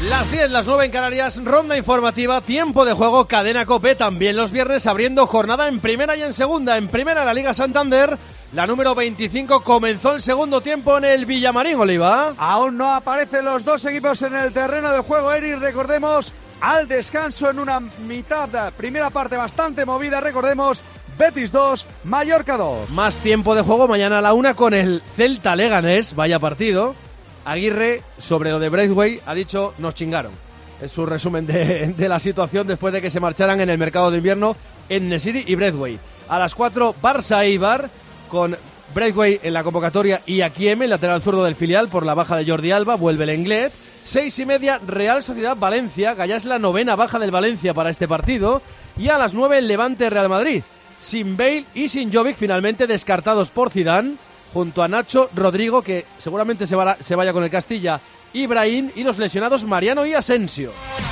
Las 10, las 9 en Canarias, ronda informativa, tiempo de juego, Cadena COPE, también los viernes abriendo jornada en primera y en segunda. En primera la Liga Santander, la número 25 comenzó el segundo tiempo en el Villamarín, Oliva. Aún no aparecen los dos equipos en el terreno de juego, Eri, recordemos, al descanso en una primera parte bastante movida, recordemos, Betis 2, Mallorca 2. Más tiempo de juego mañana a la 1 con el Celta Leganés, vaya partido. Aguirre, sobre lo de Braithwaite, ha dicho, nos chingaron. Es su resumen de la situación después de que se marcharan en el mercado de invierno en Nesiri y Braithwaite. A las 4, Barça-Eibar, con Braithwaite en la convocatoria y Akieme, el lateral zurdo del filial, por la baja de Jordi Alba, vuelve el Lenglet. 6:30, Real Sociedad-Valencia, ya es la novena baja del Valencia para este partido. Y a las 9, el Levante-Real Madrid, sin Bale y sin Jovic, finalmente descartados por Zidane, junto a Nacho, Rodrigo, que seguramente se vaya con el Castilla, Ibrahim, y los lesionados Mariano y Asensio.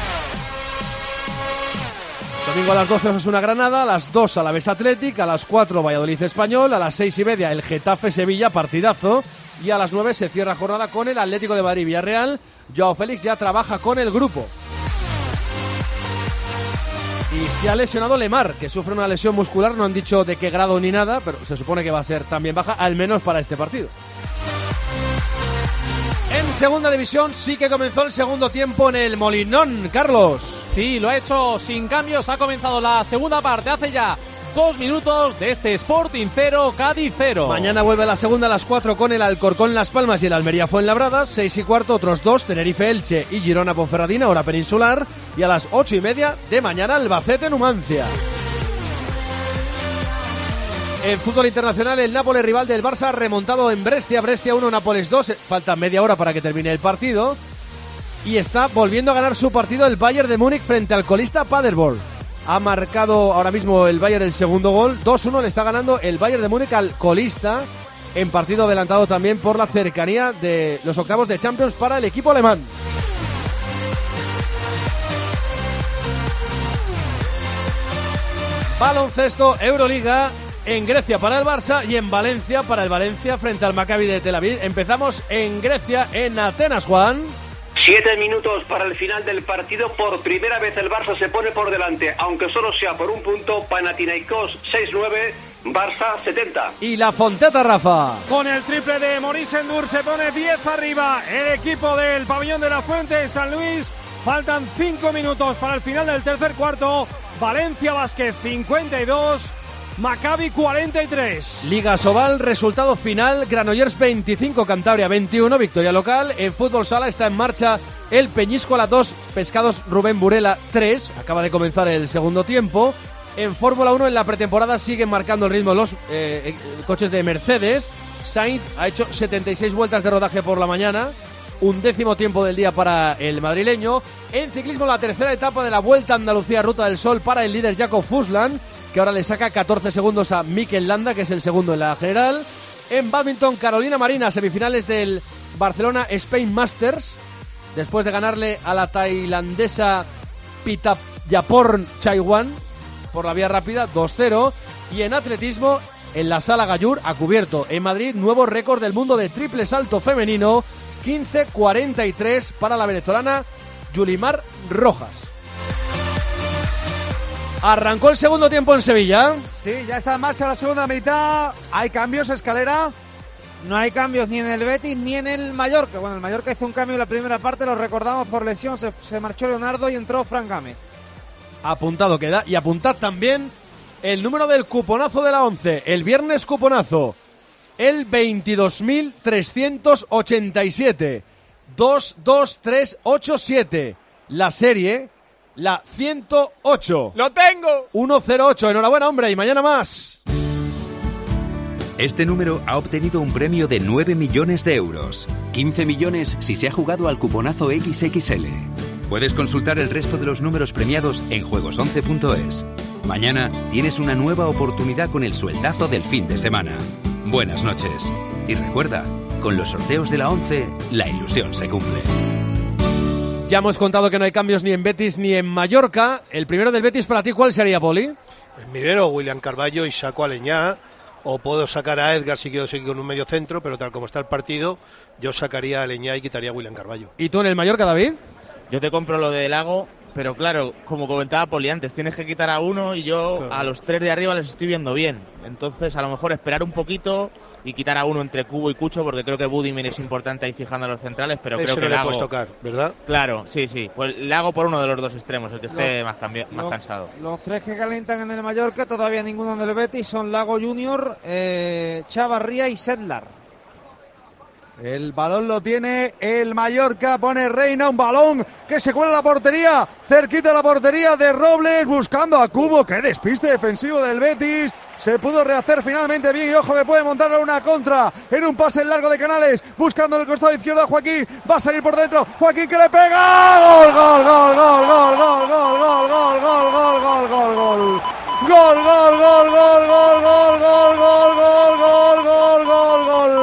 Domingo a las 12 Osasuna Granada, a las 2 Alavés Athletic, a las 4 Valladolid Español, a las 6:30 el Getafe Sevilla, partidazo, y a las 9 se cierra jornada con el Atlético de Madrid Villarreal. Joao Félix ya trabaja con el grupo. Y se ha lesionado Lemar, que sufre una lesión muscular, no han dicho de qué grado ni nada, pero se supone que va a ser también baja, al menos para este partido. En segunda división sí que comenzó el segundo tiempo en el Molinón, Carlos. Sí, lo ha hecho sin cambios, ha comenzado la segunda parte, hace ya 2 minutos de este Sporting 0, Cádiz 0. Mañana vuelve la segunda a las 4 con el Alcorcón Las Palmas y el Almería Fuenlabrada. 6:15 otros dos, Tenerife Elche y Girona Ponferradina, hora peninsular. Y a las 8:30 de mañana Albacete Numancia. En fútbol internacional, el Nápoles, rival del Barça, remontado en Brescia. Brescia 1, Nápoles 2. Falta media hora para que termine el partido. Y está volviendo a ganar su partido el Bayern de Múnich frente al colista Paderborn. Ha marcado ahora mismo el Bayern el segundo gol. 2-1 le está ganando el Bayern de Múnich al colista, en partido adelantado también por la cercanía de los octavos de Champions para el equipo alemán. Baloncesto, Euroliga, en Grecia para el Barça y en Valencia para el Valencia frente al Maccabi de Tel Aviv. Empezamos en Grecia, en Atenas, Juan. 7 minutos para el final del partido. Por primera vez el Barça se pone por delante, aunque solo sea por un punto. Panathinaikos 6-9, Barça 70. Y la Fonteta, Rafa. Con el triple de Maurice Endur se pone 10 arriba el equipo del Pabellón de la Fuente de San Luis. Faltan 5 minutos para el final del tercer cuarto. Valencia Basket 52, Maccabi 43. Liga Sobal, resultado final, Granollers 25, Cantabria 21, victoria local. En fútbol sala está en marcha el Peñíscola 2, Pescados Rubén Burela 3, acaba de comenzar el segundo tiempo. En Fórmula 1 en la pretemporada siguen marcando el ritmo los coches de Mercedes. Sainz ha hecho 76 vueltas de rodaje por la mañana, 11º tiempo del día para el madrileño. En ciclismo, la tercera etapa de la Vuelta a Andalucía Ruta del Sol para el líder Jakob Fuglsang, que ahora le saca 14 segundos a Mikel Landa, que es el segundo en la general. En bádminton, Carolina Marina, semifinales del Barcelona Spain Masters, después de ganarle a la tailandesa Pitapyaporn Chaiwan por la vía rápida 2-0. Y en atletismo, en la Sala Gallur, a cubierto en Madrid, nuevo récord del mundo de triple salto femenino, 15:43 para la venezolana Yulimar Rojas. Arrancó el segundo tiempo en Sevilla. Sí, ya está en marcha la segunda mitad. ¿Hay cambios, Escalera? No hay cambios ni en el Betis ni en el Mallorca. Bueno, el Mallorca hizo un cambio en la primera parte, lo recordamos por lesión, se marchó Leonardo y entró Fran Gámez. Apuntado queda. Y apuntad también el número del cuponazo de la 11. El viernes cuponazo, el 22.387. 22387. La serie, la 108. ¡Lo tengo! 108. Enhorabuena, hombre, y mañana más. Este número ha obtenido un premio de 9 millones de euros. 15 millones si se ha jugado al cuponazo XXL. Puedes consultar el resto de los números premiados en juegos11.es. Mañana tienes una nueva oportunidad con el sueldazo del fin de semana. Buenas noches. Y recuerda, con los sorteos de la 11, la ilusión se cumple. Ya hemos contado que no hay cambios ni en Betis ni en Mallorca. El primero del Betis para ti, ¿cuál sería, Poli? El primero, William Carballo, y saco a Aleñá. O puedo sacar a Edgar si quiero seguir con un medio centro, pero tal como está el partido, yo sacaría a Aleñá y quitaría a William Carballo. ¿Y tú en el Mallorca, David? Yo te compro lo de Lago, pero claro, como comentaba Poli antes, tienes que quitar a uno y yo a los 3 de arriba les estoy viendo bien. Entonces, a lo mejor esperar un poquito y quitar a uno entre Cubo y Cucho, porque creo que Budimir es importante ahí fijando a los centrales, pero creo que no le Lago... puedes tocar, ¿verdad? Claro, sí. Pues Lago por uno de los dos extremos, el que esté más cansado. Los 3 que calientan en el Mallorca, todavía ninguno en el Betis, son Lago Junior, Chavarría y Sedlar. El balón lo tiene el Mallorca, pone Reina, un balón que se cuela en la portería, cerquita de la portería de Robles, buscando a Cubo, qué despiste defensivo del Betis, se pudo rehacer finalmente bien y ojo que puede montar una contra en un pase largo de Canales, buscando el costado izquierdo a Joaquín, va a salir por dentro, Joaquín que le pega, gol, gol, gol, gol, gol, gol, gol, gol, gol, gol, gol, gol, gol, gol. Gol, gol, gol, gol, gol, gol, gol, gol, gol, gol, gol, gol, gol.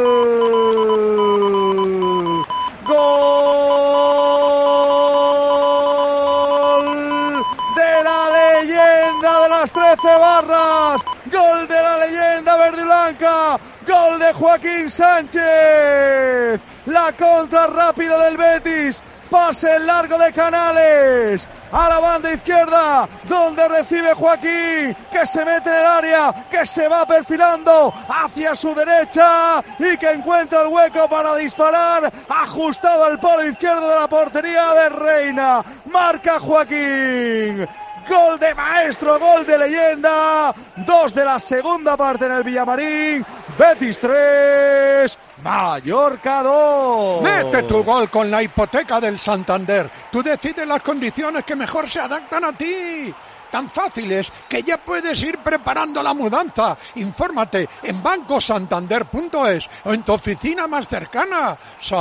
Gol de la leyenda de las 13 barras. Gol de la leyenda verde y blanca. Gol de Joaquín Sánchez. La contra rápida del Betis. Pase largo de Canales a la banda izquierda, donde recibe Joaquín, que se mete en el área, que se va perfilando hacia su derecha y que encuentra el hueco para disparar, ajustado al palo izquierdo de la portería de Reina. Marca Joaquín. Gol de maestro, gol de leyenda. 2 de la segunda parte en el Villamarín. Betis 3, Mallorca 2. Mete tu gol con la hipoteca del Santander. Tú decides las condiciones que mejor se adaptan a ti. Tan fáciles que ya puedes ir preparando la mudanza. Infórmate en bancosantander.es o en tu oficina más cercana.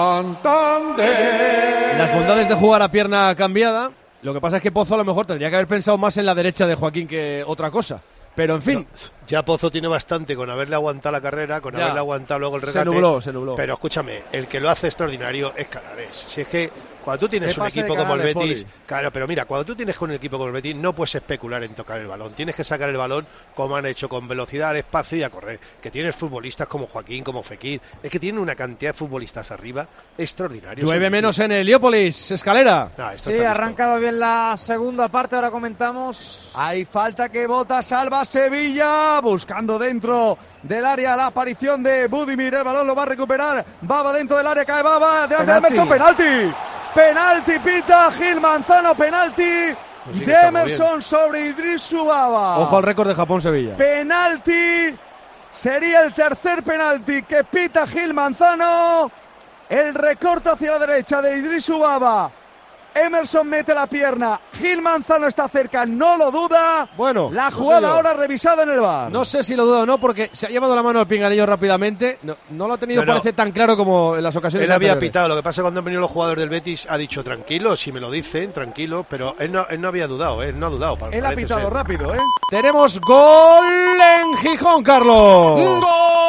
Santander. Las bondades de jugar a pierna cambiada. Lo que pasa es que Pozo a lo mejor tendría que haber pensado más en la derecha de Joaquín que otra cosa. Pero en fin. No, ya Pozo tiene bastante con haberle aguantado la carrera, con haberle aguantado luego el regate. Se nubló. Pero escúchame, el que lo hace extraordinario es Canales. Si es que cuando tú tienes un equipo como el Betis, claro, pero mira, cuando tú tienes un equipo como el Betis no puedes especular en tocar el balón. Tienes que sacar el balón como han hecho, con velocidad al espacio y a correr. Que tienes futbolistas como Joaquín, como Fekir. Es que tiene una cantidad de futbolistas arriba extraordinarios. Llueve menos en Heliópolis, Escalera. Sí, ha arrancado bien la segunda parte, ahora comentamos. Hay falta que bota, salva Sevilla, buscando dentro del área la aparición de Budimir, el balón lo va a recuperar, Baba dentro del área, cae Baba, delante de Emerson, penalti. Penalti pita Gil Manzano, penalti de Emerson sobre Idrisu Baba. Ojo al récord de Japón-Sevilla. Penalti, sería el tercer penalti que pita Gil Manzano. El recorte hacia la derecha de Idrisu Baba. Emerson mete la pierna, Gil Manzano está cerca, no lo duda. Bueno, la jugada ahora revisada en el VAR. No sé si lo duda o no, porque se ha llevado la mano al pinganillo rápidamente. No lo ha tenido, parece tan claro como en las ocasiones él había anteriores. pitado, lo que pasa es que cuando han venido los jugadores del Betis ha dicho tranquilo, si me lo dicen, tranquilo, pero él no había dudado, él no ha dudado. Él ha pitado rápido, ¿eh? Tenemos gol en Gijón, Carlos. ¡Gol!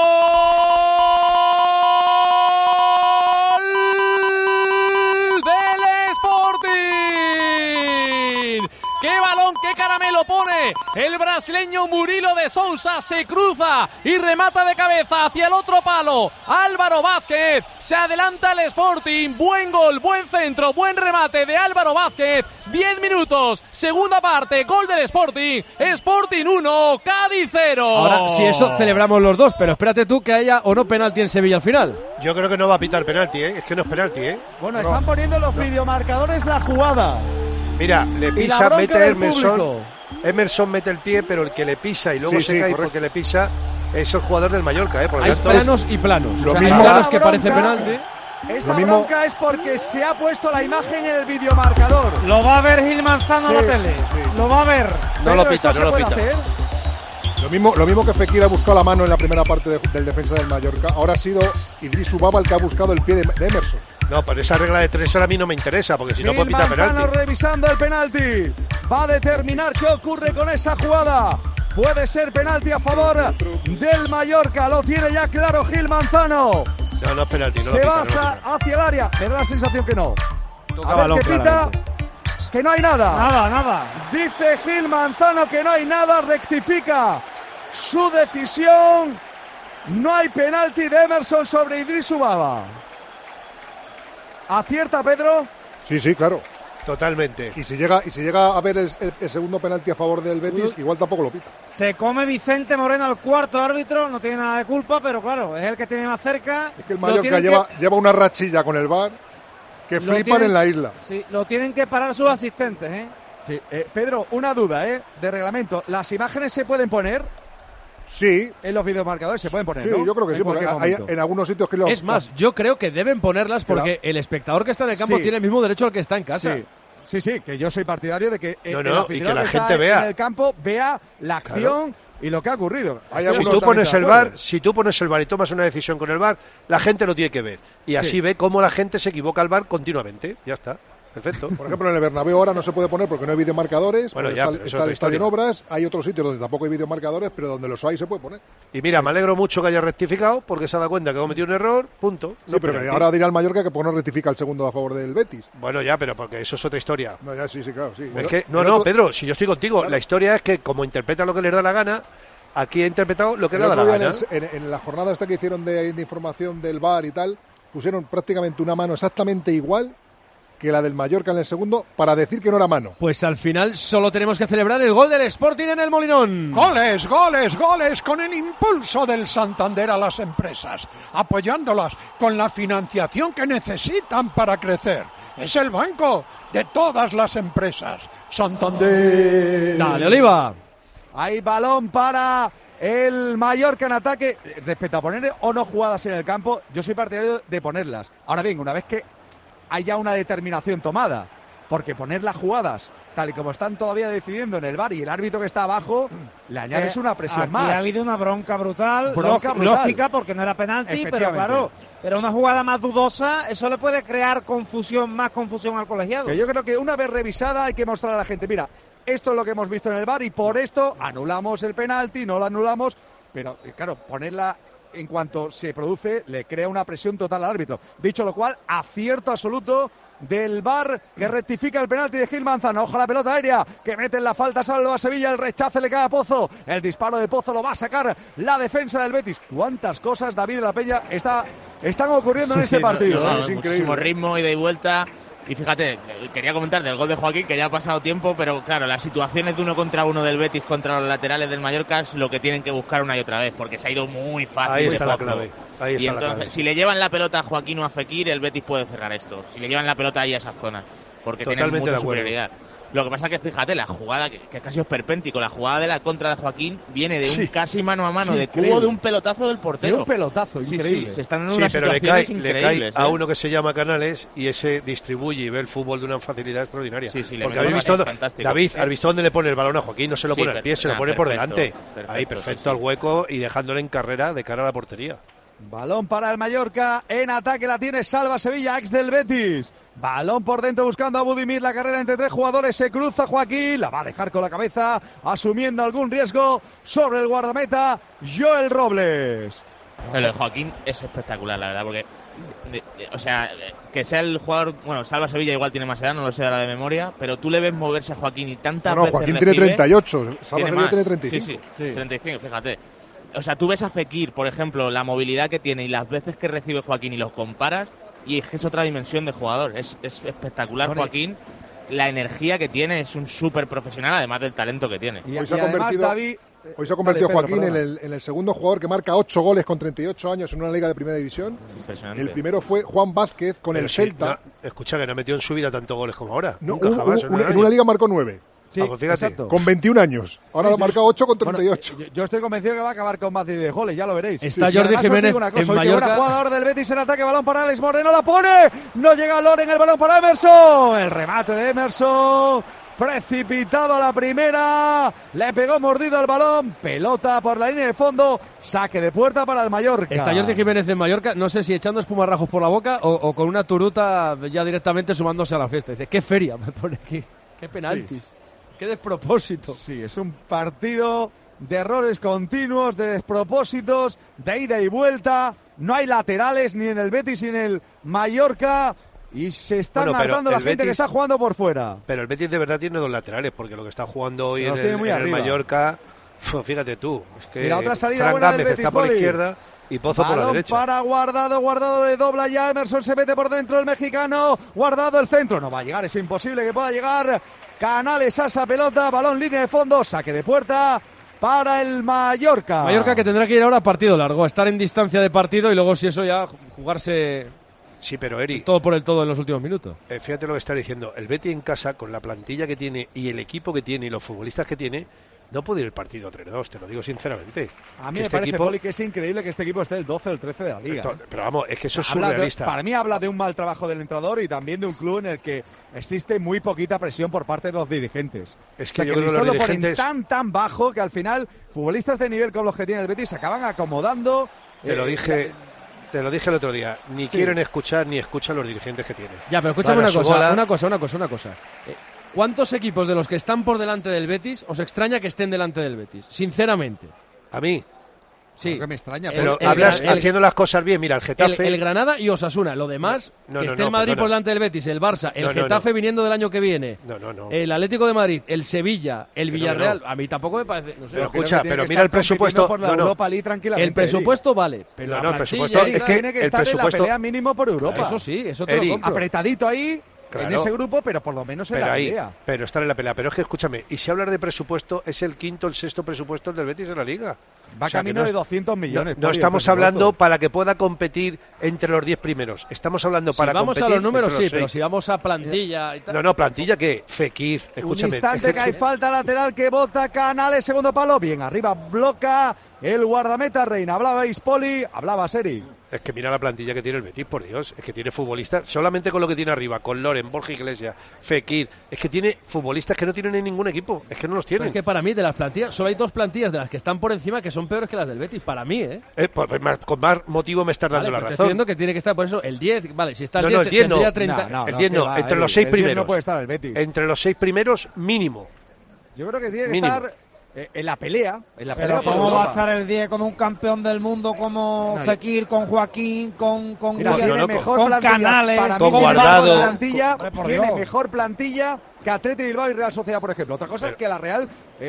¡Qué balón, qué caramelo pone! El brasileño Murilo de Sousa se cruza y remata de cabeza hacia el otro palo. Álvaro Vázquez, se adelanta el Sporting. Buen gol, buen centro, buen remate de Álvaro Vázquez. 10 minutos, segunda parte, gol del Sporting. Sporting 1, Cádiz 0. Ahora, si eso celebramos los dos, pero espérate tú que haya o no penalti en Sevilla al final. Yo creo que no va a pitar penalti, ¿eh? Es que no es penalti, ¿eh? Bueno, están poniendo los videomarcadores la jugada. Mira, le pisa, mete Emerson. Emerson mete el pie, pero el que le pisa y luego se cae porque le pisa es el jugador del Mallorca, ¿eh? Por hay planos y planos. Lo o sea, mismo, hay planos que parece penalti. Esta bronca es porque se ha puesto la imagen en el videomarcador. Lo va a ver Gil Manzano en la tele. Lo va a ver. No lo pita, no lo pita. Lo mismo que Fekir ha buscado la mano en la primera parte del defensa del Mallorca. Ahora ha sido Idrisu Baba el que ha buscado el pie de Emerson. No, pero esa regla de 3 ahora a mí no me interesa, porque si no puede pitar penalti. Revisando el penalti. Va a determinar qué ocurre con esa jugada. Puede ser penalti a favor del Mallorca. Lo tiene ya claro Gil Manzano. No, no es penalti. No se va hacia el área. Me da la sensación que no. Toca a balón, ver qué pita. Que no hay nada. Nada. Dice Gil Manzano que no hay nada. Rectifica su decisión. No hay penalti de Emerson sobre Idrisu Baba. ¿Acierta, Pedro? Sí, claro. Totalmente. Y si llega a ver el segundo penalti a favor del Betis, igual tampoco lo pita. Se come Vicente Moreno al cuarto árbitro, no tiene nada de culpa, pero claro, es el que tiene más cerca. Es que el Mallorca lleva una rachilla con el VAR que flipan en la isla. Sí, lo tienen que parar sus asistentes, ¿eh? Sí, Pedro, una duda, de reglamento. ¿Las imágenes se pueden poner? Sí. En los videomarcadores se pueden poner, sí, ¿no? Yo creo que sí, porque hay en algunos sitios que Es más, yo creo que deben ponerlas porque el espectador que está en el campo tiene el mismo derecho al que está en casa. Sí, que yo soy partidario de que el y que la gente vea en el campo vea la acción y lo que ha ocurrido. Si tú pones el VAR, y tomas una decisión con el VAR, la gente lo tiene que ver. Y así ve cómo la gente se equivoca al VAR continuamente. Ya está. Perfecto. Por ejemplo, en el Bernabéu ahora no se puede poner porque no hay videomarcadores. Bueno, está el estadio en obras. Hay otros sitios donde tampoco hay videomarcadores, pero donde los hay se puede poner. Y mira, me alegro mucho que haya rectificado porque se ha dado cuenta que ha cometido un error. Punto. Sí, pero ahora dirá el Mallorca que no rectifica el segundo a favor del Betis. Bueno, ya, pero porque eso es otra historia. No, ya sí, claro, sí. Es que, Pedro, si yo estoy contigo, claro. La historia es que como interpreta lo que les da la gana, aquí he interpretado lo que le da la gana. En la jornada esta que hicieron de información del VAR y tal, pusieron prácticamente una mano exactamente igual que la del Mallorca en el segundo, para decir que no era mano. Pues al final solo tenemos que celebrar el gol del Sporting en el Molinón. ¡Goles, goles, goles! Con el impulso del Santander a las empresas, apoyándolas con la financiación que necesitan para crecer. Es el banco de todas las empresas. Santander. ¡Dale, Oliva! Hay balón para el Mallorca en ataque. Respecto a poner o no jugadas en el campo, yo soy partidario de ponerlas. Ahora bien, una vez que haya una determinación tomada, porque poner las jugadas tal y como están todavía decidiendo en el VAR y el árbitro que está abajo, le añades una presión aquí más. Ha habido una bronca brutal, lógica, porque no era penalti, pero claro, pero una jugada más dudosa, eso le puede crear más confusión al colegiado. Que yo creo que una vez revisada hay que mostrar a la gente, mira, esto es lo que hemos visto en el VAR y por esto anulamos el penalti, no lo anulamos, pero claro, ponerla en cuanto se produce le crea una presión total al árbitro. Dicho lo cual, acierto absoluto del VAR que rectifica el penalti de Gil Manzano. Ojo a la pelota aérea que mete en la falta, salva a Sevilla, el rechace le cae a Pozo, el disparo de Pozo lo va a sacar la defensa del Betis. Cuántas cosas, David de la Peña, están ocurriendo en este partido. Es increíble. Ritmo, ida y vuelta. Y fíjate, quería comentar del gol de Joaquín, que ya ha pasado tiempo, pero claro, las situaciones de 1 contra 1 del Betis contra los laterales del Mallorca es lo que tienen que buscar una y otra vez, porque se ha ido muy fácil. Ahí está la clave. Y entonces, si le llevan la pelota a Joaquín o a Fekir, el Betis puede cerrar esto. Si le llevan la pelota ahí a esa zona, porque tienen mucha superioridad. Lo que pasa es que, fíjate, la jugada, que casi es perpéntico, la jugada de la contra de Joaquín viene de un casi mano a mano, de Cubo, de un pelotazo del portero. De un pelotazo, increíble. Se están en unas situaciones increíbles. Le cae a uno que se llama Canales y ese distribuye y ve el fútbol de una facilidad extraordinaria. Porque habéis visto, David, ¿has visto dónde le pone el balón a Joaquín? No se lo pone al pie, se lo pone por delante. Ahí, perfecto, al hueco y dejándole en carrera de cara a la portería. Balón para el Mallorca, en ataque la tiene Salva Sevilla, ex del Betis. Balón por dentro buscando a Budimir, la carrera entre 3 jugadores, se cruza Joaquín, la va a dejar con la cabeza, asumiendo algún riesgo sobre el guardameta, Joel Robles. Lo de Joaquín es espectacular, la verdad, porque, o sea, que sea el jugador, bueno, Salva Sevilla igual tiene más edad, no lo sé ahora de memoria, pero tú le ves moverse a Joaquín y tantas veces Joaquín tiene 38, Salva Sevilla tiene 35. Sí, 35, fíjate. O sea, tú ves a Fekir, por ejemplo, la movilidad que tiene y las veces que recibe Joaquín y los comparas, y es otra dimensión de jugador. Es espectacular, Joaquín. La energía que tiene, es un súper profesional, además del talento que tiene. Hoy se ha convertido Joaquín en el segundo jugador que marca 8 goles con 38 años en una liga de primera división. Impresionante. El primero fue Juan Vázquez con el Celta. Escucha, que no ha metido en su vida tantos goles como ahora. No, nunca jamás. En una liga marcó 9. Sí, pues fíjate. exacto. Con 21 años. Ahora lo marca 8 con 38. Bueno, yo estoy convencido que va a acabar con más de goles, ya lo veréis. Está Jordi Jiménez en Mallorca. Buena jugada ahora del Betis en ataque, balón para Alex Moreno, la pone. No llega Loren, el balón para Emerson. El remate de Emerson. Precipitado a la primera. Le pegó mordido al balón. Pelota por la línea de fondo. Saque de puerta para el Mallorca. Está Jordi Jiménez en Mallorca. No sé si echando espumarrajos por la boca o con una turuta ya directamente sumándose a la fiesta. Dice, qué feria me pone aquí. Qué penaltis. Sí. Qué despropósito. Sí, es un partido de errores continuos, de despropósitos, de ida y vuelta. No hay laterales ni en el Betis ni en el Mallorca. Y se está matando la gente que está jugando por fuera. Pero el Betis de verdad tiene 2 laterales, porque lo que está jugando hoy en el Mallorca, fíjate tú. Es que y la otra salida buena del Betis, está por la izquierda Y Pozo por la derecha. Para Guardado le dobla ya, Emerson se mete por dentro el mexicano, Guardado el centro, no va a llegar, es imposible que pueda llegar, Canales a esa pelota, balón línea de fondo, saque de puerta para el Mallorca. Mallorca que tendrá que ir ahora a partido largo, a estar en distancia de partido y luego si eso ya jugarse... Sí, pero Eri, todo por el todo en los últimos minutos. Fíjate lo que está diciendo, el Betis en casa, con la plantilla que tiene y el equipo que tiene y los futbolistas que tiene, no puede ir el partido 3-2, te lo digo sinceramente. A mí me parece, Poli, que es increíble que este equipo esté el 12 o el 13 de la Liga. Pero vamos, es que eso es surrealista. Para mí habla de un mal trabajo del entrenador y también de un club en el que existe muy poquita presión por parte de los dirigentes. Es que yo creo que los dirigentes lo ponen tan bajo que al final futbolistas de nivel como los que tiene el Betis se acaban acomodando. Te lo dije el otro día, ni quieren escuchar ni escuchan los dirigentes que tienen. Ya, pero escúchame una cosa. ¿Cuántos equipos de los que están por delante del Betis os extraña que estén delante del Betis? Sinceramente. A mí. Sí. Que me extraña. Pero hablas haciendo las cosas bien. Mira, el Getafe... El Granada y Osasuna. Lo demás, que esté el Madrid por delante del Betis, el Barça, el Getafe viniendo del año que viene, el Atlético de Madrid, el Sevilla, el Villarreal. A mí tampoco me parece... No sé, pero escucha, pero mira el presupuesto... Por la Europa League, tranquilamente, el presupuesto vale, pero el presupuesto es que tiene que estar en la pelea mínimo por Europa. Eso sí, eso te lo compro. Apretadito ahí... Claro. En ese grupo, pero por lo menos en la pelea. Pero estar en la pelea. Pero es que, escúchame, y si hablar de presupuesto, es el quinto, el sexto presupuesto del Betis en la Liga. Va camino de 200 millones. No estamos hablando para que pueda competir entre los 10 primeros. Estamos hablando para competir. Si vamos a los números, sí, pero si vamos a plantilla y tal. No, plantilla que Fekir, escúchame. Un instante que hay falta lateral que bota Canales, segundo palo. Bien, arriba bloca el guardameta Reina. Hablabais, Poli, hablaba Seri. Es que mira la plantilla que tiene el Betis, por Dios. Es que tiene futbolistas, solamente con lo que tiene arriba, con Loren, Borja Iglesias, Fekir. Es que tiene futbolistas que no tienen en ningún equipo. Es que no los tienen. Pero es que para mí, de las plantillas, solo hay dos plantillas de las que están por encima que son peores que las del Betis. Para mí, pues con más motivo me estás dando la razón. Estoy diciendo que tiene que estar, por eso, el 10. Vale, si está el 10, tendría 30. El 10 no, entre los 6 primeros. No puede estar el Betis. Entre los 6 primeros, mínimo. Yo creo que tiene que estar... en la pelea. Pero ¿cómo va a estar el 10 con un campeón del mundo como Fekir, con Joaquín, con Canales, con Guardado? Tiene mejor plantilla que Athletic Bilbao y Real Sociedad, por ejemplo. Otra cosa es que la Real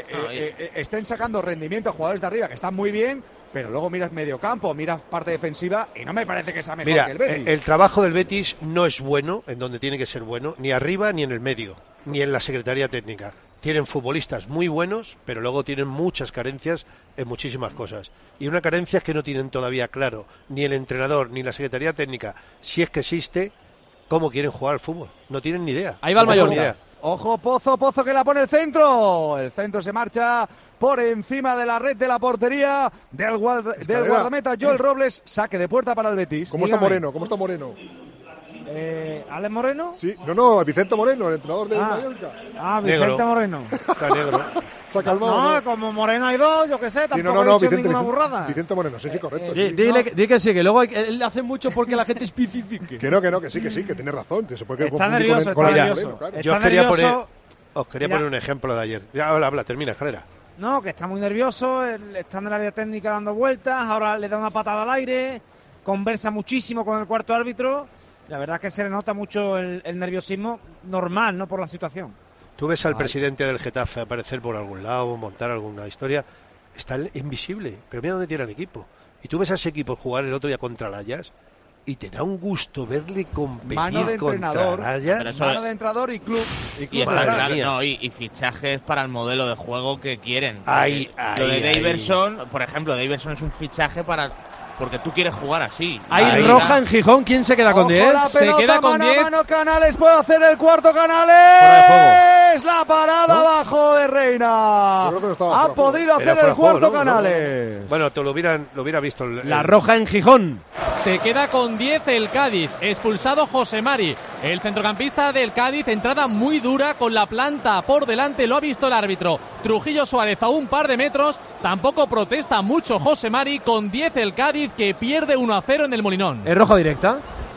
estén sacando rendimiento a jugadores de arriba que están muy bien, pero luego miras medio campo, miras parte defensiva y no me parece que sea mejor que el Betis. El trabajo del Betis no es bueno en donde tiene que ser bueno, ni arriba ni en el medio, ni en la Secretaría Técnica. Tienen futbolistas muy buenos, pero luego tienen muchas carencias en muchísimas cosas. Y una carencia es que no tienen todavía claro ni el entrenador ni la Secretaría Técnica, si es que existe, cómo quieren jugar al fútbol. No tienen ni idea. Ahí va el Mallorca. Ojo, Pozo que la pone el centro. El centro se marcha por encima de la red de la portería del guardameta Joel Robles. Saque de puerta para el Betis. ¿Cómo está Moreno? ¿Alex Moreno? Sí, no, Vicente Moreno, el entrenador del Mallorca. Vicente negro. Moreno. Está negro. Se ha calmado. No, como Moreno hay dos, yo qué sé, tampoco he dicho ninguna burrada. Vicente Moreno, sí, correcto. Dile que sí, que luego él hace mucho porque la gente especifique. Que sí, que tiene razón. Se puede está nervioso, con nervioso. Claro. Yo os quería poner un ejemplo de ayer. Ya, habla, termina, Jalera. No, que está muy nervioso, está en el área técnica dando vueltas, ahora le da una patada al aire, conversa muchísimo con el cuarto árbitro. La verdad es que se le nota mucho el nerviosismo normal, ¿no? Por la situación. Tú ves al presidente del Getafe aparecer por algún lado, montar alguna historia, está invisible, pero mira dónde tiene el equipo. Y tú ves a ese equipo jugar el otro día contra el Ajax y te da un gusto verle competir. Mano de entrenador, mano de entrenador y club. Y fichajes para el modelo de juego que quieren. Lo de Daverson, por ejemplo, Daverson es un fichaje porque tú quieres jugar así. Hay roja en Gijón. ¿Quién se queda con 10? Se queda con 10. Mano Canales, puede hacer el cuarto Canales. La parada abajo de Reina. Ha podido hacer el cuarto Canales. Bueno, te lo hubiera visto. La roja en Gijón. Se queda con 10 el Cádiz. Expulsado José Mari, el centrocampista del Cádiz. Entrada muy dura con la planta por delante. Lo ha visto el árbitro. Trujillo Suárez a un par de metros. Tampoco protesta mucho José Mari. Con 10 el Cádiz, que pierde 1-0 en el Molinón. ¿Es roja directa?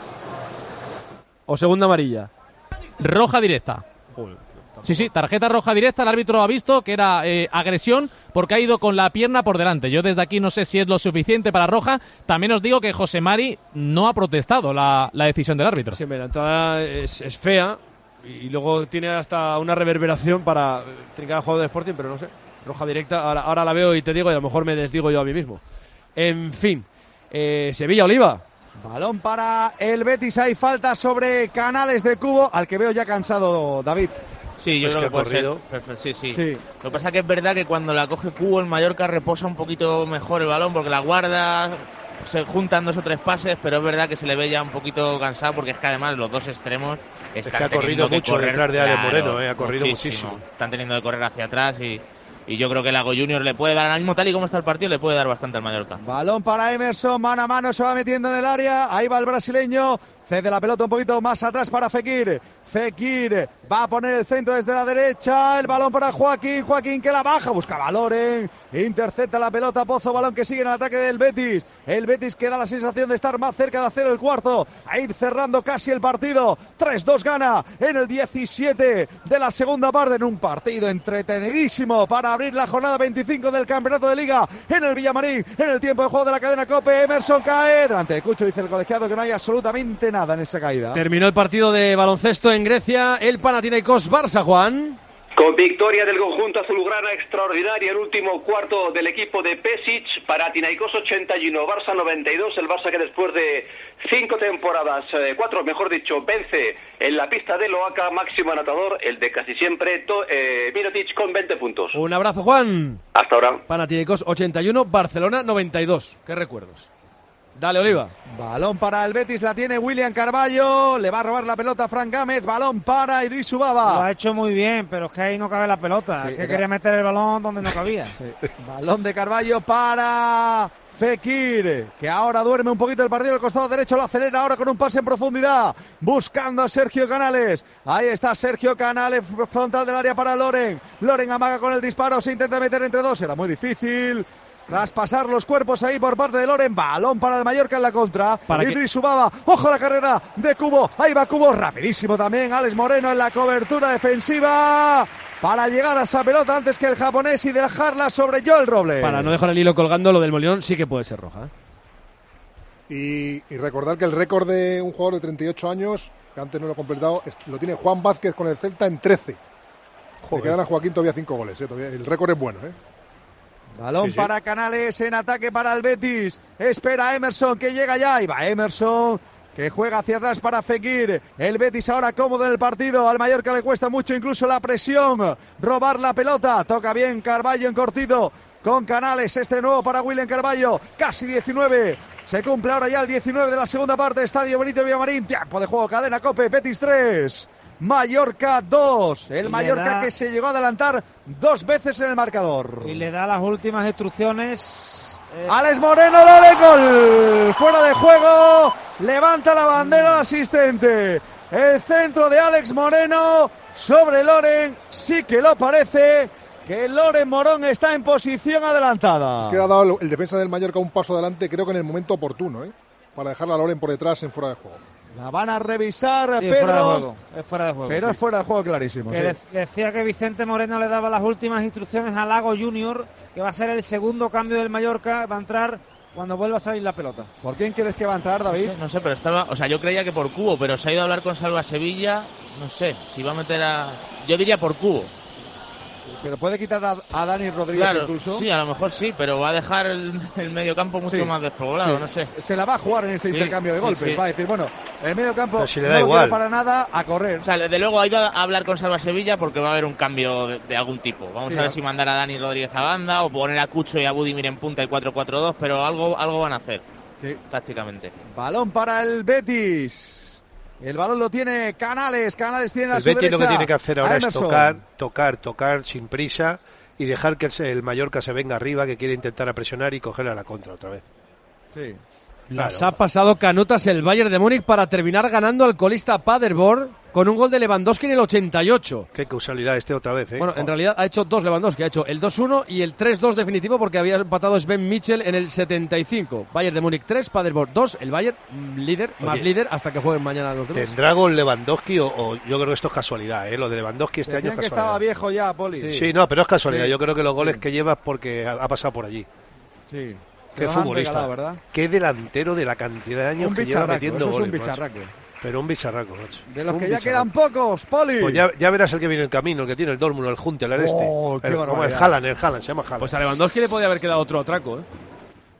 ¿O segunda amarilla? Roja directa. Sí, tarjeta roja directa. El árbitro ha visto que era agresión porque ha ido con la pierna por delante. Yo desde aquí no sé si es lo suficiente para roja. También os digo que José Mari no ha protestado la decisión del árbitro. Sí, la entrada es fea y luego tiene hasta una reverberación para trincar al jugador de Sporting, pero no sé. Roja directa, ahora la veo y te digo, y a lo mejor me desdigo yo a mí mismo. En fin, Sevilla-Oliva. Balón para el Betis, hay falta sobre Canales de Cubo, al que veo ya cansado, David. Sí, yo creo que puede ser. Sí. Lo que pasa es que es verdad que cuando la coge Cubo, el Mallorca reposa un poquito mejor el balón porque la guarda, se juntan 2 o 3 pases, pero es verdad que se le ve ya un poquito cansado porque es que además los dos extremos están ha corrido mucho detrás de Alex Moreno, ha corrido muchísimo. Están teniendo que correr hacia atrás y yo creo que Lago Junior le puede dar, ahora mismo tal y como está el partido, le puede dar bastante al Mallorca. Balón para Emerson, mano a mano, se va metiendo en el área, ahí va el brasileño, cede la pelota un poquito más atrás para Fekir. Fekir va a poner el centro desde la derecha, el balón para Joaquín que la baja, busca a Loren, intercepta la pelota Pozo, balón que sigue en el ataque del Betis. El Betis que da la sensación de estar más cerca de hacer el cuarto, a ir cerrando casi el partido. 3-2 gana en el 17 de la segunda parte, en un partido entretenidísimo para abrir la jornada 25 del campeonato de Liga en el Villamarín, en el tiempo de juego de la cadena COPE. Emerson cae delante de Cucho, dice el colegiado que no hay absolutamente nada en esa caída. Terminó el partido de baloncesto en Grecia, el Panathinaikos Barça, Juan. Con victoria del conjunto azulgrana extraordinaria, el último cuarto del equipo de Pesic, Panathinaikos 81, Barça 92, el Barça que después de 5 temporadas, 4 mejor dicho, vence en la pista de Loaca, máximo anotador, el de casi siempre, Mirotic con 20 puntos. Un abrazo, Juan. Hasta ahora. Panathinaikos 81, Barcelona 92. ¿Qué recuerdos? Dale, Oliva. Balón para el Betis, la tiene William Carballo, le va a robar la pelota a Fran Gámez, balón para Idris Ubaba. Lo ha hecho muy bien, pero es que ahí no cabe la pelota, Sí, es que quería meter el balón donde no cabía. Sí. Balón de Carballo para Fekir, que ahora duerme un poquito el partido al costado derecho, lo acelera ahora con un pase en profundidad, buscando a Sergio Canales. Ahí está Sergio Canales, frontal del área para Loren. Loren amaga con el disparo, se intenta meter entre dos, era muy difícil. Tras pasar los cuerpos ahí por parte de Loren, balón para el Mallorca en la contra. Idris Ubaba, ojo la carrera de Cubo, ahí va Cubo, rapidísimo también Alex Moreno en la cobertura defensiva para llegar a esa pelota antes que el japonés y dejarla sobre Joel Robles. Para no dejar el hilo colgando, lo del Molinón sí que puede ser roja. Y recordar que el récord de un jugador de 38 años, que antes no lo he completado, lo tiene Juan Vázquez con el Celta en 13. Le quedan a Joaquín todavía 5 goles. Todavía. El récord es bueno, Balón para Canales, en ataque para el Betis. Espera Emerson, que llega ya. Y va Emerson, que juega hacia atrás para Fekir. El Betis ahora cómodo en el partido. Al Mallorca le cuesta mucho incluso la presión. Robar la pelota. Toca bien Carballo en cortito con Canales. Este nuevo para William Carballo. Casi 19. Se cumple ahora ya el 19 de la segunda parte. Estadio Benito Villamarín. Tiempo de juego. Cadena COPE. Betis 3. Mallorca 2, el Mallorca que se llegó a adelantar 2 veces en el marcador. Y le da las últimas instrucciones. Alex Moreno, dale gol, fuera de juego, levanta la bandera el asistente. El centro de Alex Moreno sobre Loren, sí que lo parece, que Loren Morón está en posición adelantada. Es que ha dado el defensa del Mallorca un paso adelante, creo que en el momento oportuno, para dejarla a Loren por detrás en fuera de juego. La van a revisar, sí, Pedro. Es fuera de juego. Pero sí. Es fuera de juego clarísimo. Que decía que Vicente Moreno le daba las últimas instrucciones a Lago Junior, que va a ser el segundo cambio del Mallorca, va a entrar cuando vuelva a salir la pelota. ¿Por quién crees que va a entrar, David? No sé, pero estaba... O sea, yo creía que por Cubo, pero se ha ido a hablar con Salva Sevilla. No sé, si va a meter a... Yo diría por Cubo. Pero puede quitar a Dani Rodríguez, claro, incluso. Sí, a lo mejor sí, pero va a dejar el mediocampo mucho más despoblado, no sé. Se la va a jugar en este intercambio de golpes. Sí. Va a decir, bueno, el mediocampo si le da igual. Para nada, a correr. O sea, desde luego ha ido a hablar con Salva Sevilla porque va a haber un cambio de algún tipo. Vamos a ver si mandar a Dani Rodríguez a banda o poner a Cucho y a Budimir en punta y 4-4-2, pero algo van a hacer tácticamente. Balón para el Betis. El balón lo tiene Canales tiene a su derecha. El Betis lo que tiene que hacer ahora es tocar sin prisa y dejar que el Mallorca se venga arriba, que quiere intentar a presionar y cogerle a la contra otra vez. Sí. Las ha pasado canutas el Bayern de Múnich para terminar ganando al colista Paderborn con un gol de Lewandowski en el 88. Qué causalidad otra vez, Bueno, en realidad ha hecho 2 Lewandowski, ha hecho el 2-1 y el 3-2 definitivo porque había empatado Sven Michel en el 75. Bayern de Múnich 3, Paderborn 2, el Bayern líder, más líder hasta que jueguen mañana los demás. ¿Tendrá gol Lewandowski o yo creo que esto es casualidad, Lo de Lewandowski este año es casualidad. Que estaba viejo ya, Poli. Sí, no, pero es casualidad. Yo creo que los goles que lleva porque ha pasado por allí. Sí. Qué futbolista, ¿verdad? Qué delantero de la cantidad de años que lleva metiendo goles. Es un bicharraco. Pero un bicharraco, macho. De los que ya quedan pocos, Poli. Pues ya verás el que viene en camino, el que tiene el Dortmund, el Huntelaar el Haaland, se llama Haaland. Pues a Lewandowski le podía haber quedado otro atraco,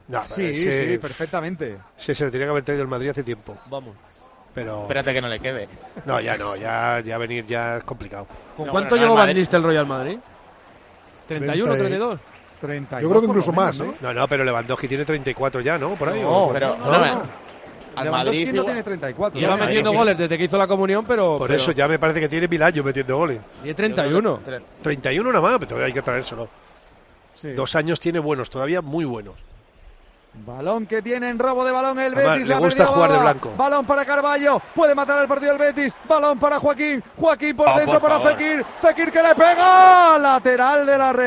No, sí, perfectamente. Sí, se le tenía que haber traído el Madrid hace tiempo. Vamos. Pero... Espérate que no le quede. No, ya venir ya es complicado. ¿Con cuánto llegó Van Nistelrooy al Madrid? ¿31, 32? 32. Yo creo que incluso más, ¿eh? No, pero Lewandowski tiene 34 ya, ¿no? Por ahí. No, pero al Madrid no tiene 34. Lleva metiendo goles desde que hizo la comunión, pero... Por eso ya me parece que tiene 1000 años metiendo goles. Tiene 31. 31 nada más, pero todavía hay que traérselo. Sí. 2 años tiene buenos, todavía muy buenos. Balón que tiene en robo de balón el Además, Betis. le gusta jugar de blanco. Balón para Carballo. Puede matar el partido el Betis. Balón para Joaquín. Joaquín por dentro para Fekir. Fekir que le pega. Lateral de la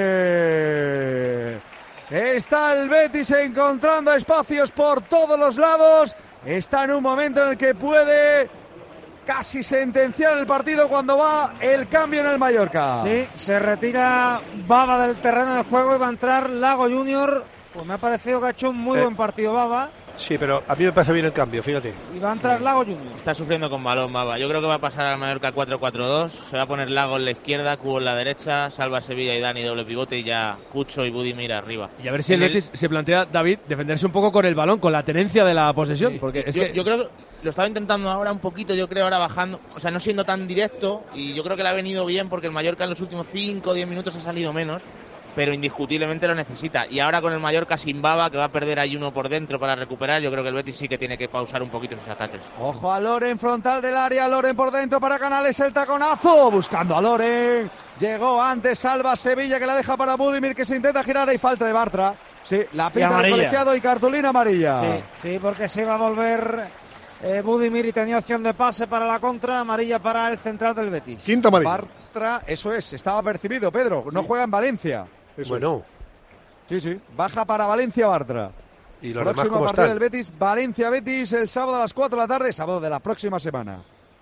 red. Está el Betis encontrando espacios por todos los lados. Está en un momento en el que puede casi sentenciar el partido cuando va el cambio en el Mallorca. Sí, se retira Baba del terreno de juego y va a entrar Lago Junior. Pues me ha parecido que ha hecho un muy buen partido Baba. Sí, pero a mí me parece bien el cambio, fíjate. Y va a entrar Lago Junior. Está sufriendo con balón Baba. Yo creo que va a pasar al Mallorca 4-4-2. Se va a poner Lago en la izquierda, Cubo en la derecha, Salva Sevilla y Dani doble pivote y ya Cucho y Budimir arriba. Y a ver si el Betis se plantea, David, defenderse un poco con el balón, con la tenencia de la posesión. Sí. Porque Yo creo que lo estaba intentando ahora un poquito, yo creo, ahora bajando. O sea, no siendo tan directo. Y yo creo que le ha venido bien porque el Mallorca en los últimos 5 o 10 minutos ha salido menos. Pero indiscutiblemente lo necesita. Y ahora con el Mallorca sin Baba, que va a perder ahí uno por dentro para recuperar, yo creo que el Betis sí que tiene que pausar un poquito sus ataques. Ojo a Loren, frontal del área, Loren por dentro para Canales, el taconazo, buscando a Loren. Llegó antes Salva Sevilla, que la deja para Budimir, que se intenta girar, y falta de Bartra. Sí, la pinta del colegiado y cartulina amarilla. Sí, porque se iba a volver Budimir y tenía opción de pase para la contra, amarilla para el central del Betis. Quinta amarilla. Bartra, eso es, estaba percibido, Pedro, no juega en Valencia. Bueno. Sí, baja para Valencia Bartra. Y los próximo demás, ¿cómo partido están? del Betis, Valencia-Betis, el sábado a las 4 de la tarde, sábado de la próxima semana.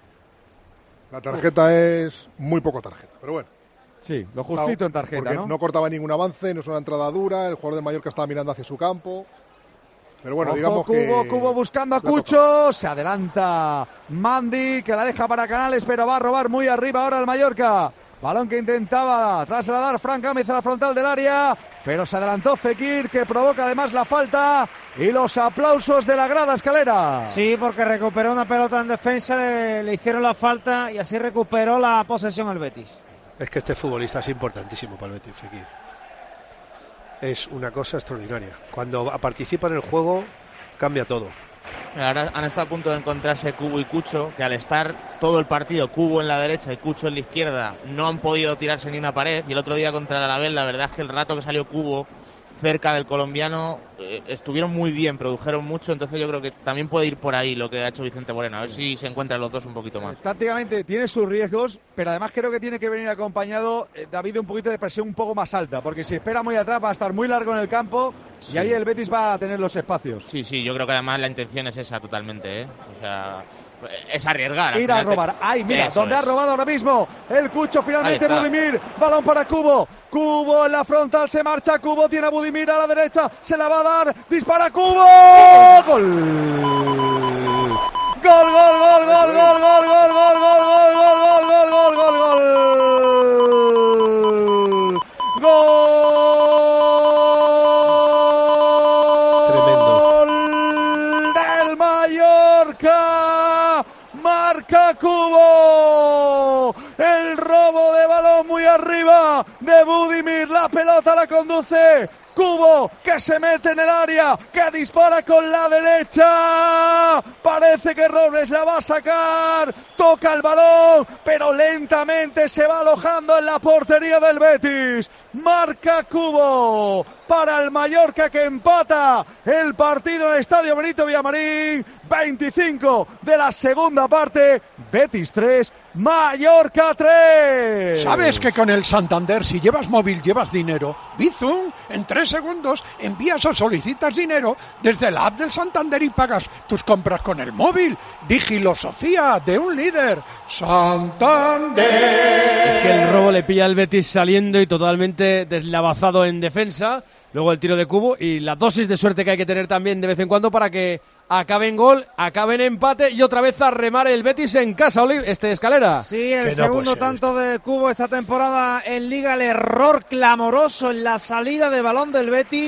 La tarjeta es muy poco tarjeta, pero bueno. Sí, lo justito en tarjeta, porque ¿no? no cortaba ningún avance, no es una entrada dura, el jugador de Mallorca estaba mirando hacia su campo. Pero bueno, ojo, digamos que... Cubo buscando a Cucho, se adelanta Mandi, que la deja para Canales, pero va a robar muy arriba ahora el Mallorca. Balón que intentaba trasladar Fran Gámez a la frontal del área, pero se adelantó Fekir, que provoca además la falta y los aplausos de la grada escalera. Sí, porque recuperó una pelota en defensa, le hicieron la falta y así recuperó la posesión el Betis. Es que este futbolista es importantísimo para el Betis, Fekir. Es una cosa extraordinaria. Cuando participa en el juego, cambia todo. Ahora han estado a punto de encontrarse Cubo y Cucho, que al estar todo el partido Cubo en la derecha y Cucho en la izquierda no han podido tirarse ni una pared. Y el otro día contra el Alavés, la verdad es que el rato que salió Cubo cerca del colombiano estuvieron muy bien, produjeron mucho. Entonces yo creo que también puede ir por ahí lo que ha hecho Vicente Moreno, a ver si se encuentran los dos un poquito más. Tácticamente tiene sus riesgos, pero además creo que tiene que venir acompañado, David, de un poquito de presión un poco más alta, porque si espera muy atrás va a estar muy largo en el campo y ahí el Betis va a tener los espacios. Sí, yo creo que además la intención es esa totalmente, O sea, es arriesgar. Ir a robar. Ahí, mira, donde ha robado ahora mismo el Cucho, finalmente Budimir. Balón para Cubo. Cubo en la frontal, se marcha Cubo, tiene a Budimir a la derecha, se la va a dar, dispara Cubo. ¡Gol! ¡Gol, gol, gol, gol, gol, gol, gol, gol, gol, gol, gol, gol, gol, gol, gol! ¡Gol! ¡Del Mallorca! ¡Marca Cubo! El robo de balón muy arriba de Budimir. La pelota la conduce Cubo, que se mete en el área, que dispara con la derecha. Parece que Robles la va a sacar. Toca el balón, pero lentamente se va alojando en la portería del Betis. Marca Cubo para el Mallorca, que empata el partido en el Estadio Benito Villamarín. 25 de la segunda parte. Betis 3, Mallorca 3. ¿Sabes que con el Santander, si llevas móvil, llevas dinero? Bizum, en 3 segundos envías o solicitas dinero desde la app del Santander y pagas tus compras con el móvil. Digilosofía de un líder. Santander. Es que el robo le pilla al Betis saliendo y totalmente deslavazado en defensa. Luego el tiro de Cubo y la dosis de suerte que hay que tener también de vez en cuando para que acabe en gol, acabe en empate y otra vez a remar el Betis en casa, Escalera. Sí, el segundo tanto de Cubo esta temporada en Liga, el error clamoroso en la salida de balón del Betis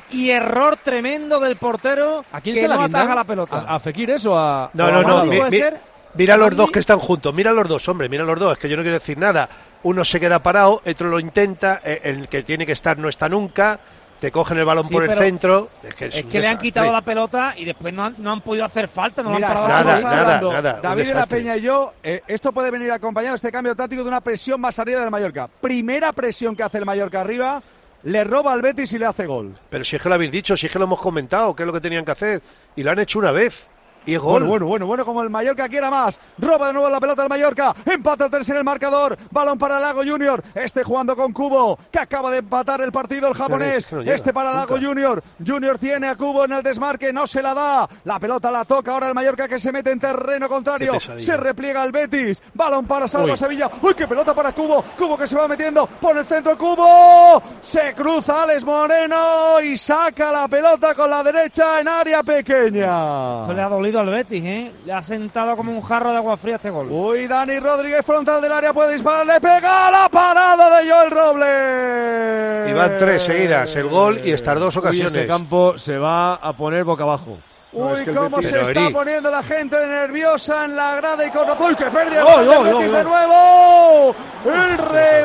y error tremendo del portero. ¿A quién que se la no guindan? ataja la pelota. ¿A Fekir o a...? No. ¿Puede ser? Mira los dos que están juntos, mira los dos, hombre, mira los dos, es que yo no quiero decir nada. Uno se queda parado, otro lo intenta, el que tiene que estar no está nunca, te cogen el balón por el centro. Es que le han quitado la pelota y después no han podido hacer falta, no Mira, lo han parado. nada. David de la Peña y yo, esto puede venir acompañado, este cambio táctico, de una presión más arriba del Mallorca. Primera presión que hace el Mallorca arriba, le roba al Betis y le hace gol. Pero si es que lo habéis dicho, si es que lo hemos comentado, qué es lo que tenían que hacer, y lo han hecho una vez. Y es gol. Bueno, como el Mallorca quiera más. Roba de nuevo la pelota el Mallorca. Empata 3 en el marcador. Balón para Lago Junior. Jugando con Kubo, que acaba de empatar el partido el japonés. Es que no llega, para Lago Junior. Junior tiene a Kubo en el desmarque. No se la da. La pelota la toca ahora el Mallorca, que se mete en terreno contrario. Se repliega el Betis. Balón para Salva Sevilla. ¡Uy, qué pelota para Kubo! Kubo que se va metiendo por el centro. Kubo. Se cruza Alex Moreno y saca la pelota con la derecha en área pequeña. Eso le ha dolido al Betis, le ha sentado como un jarro de agua fría este gol. Uy, Dani Rodríguez, frontal del área, puede disparar, le pega la parada de Joel Robles. Y van 3 seguidas, el gol y estas 2 ocasiones. Ese campo se va a poner boca abajo. Uy, cómo se está poniendo la gente nerviosa en la grada y con... ¡Uy, qué pérdida! ¡Betis de nuevo! ¡El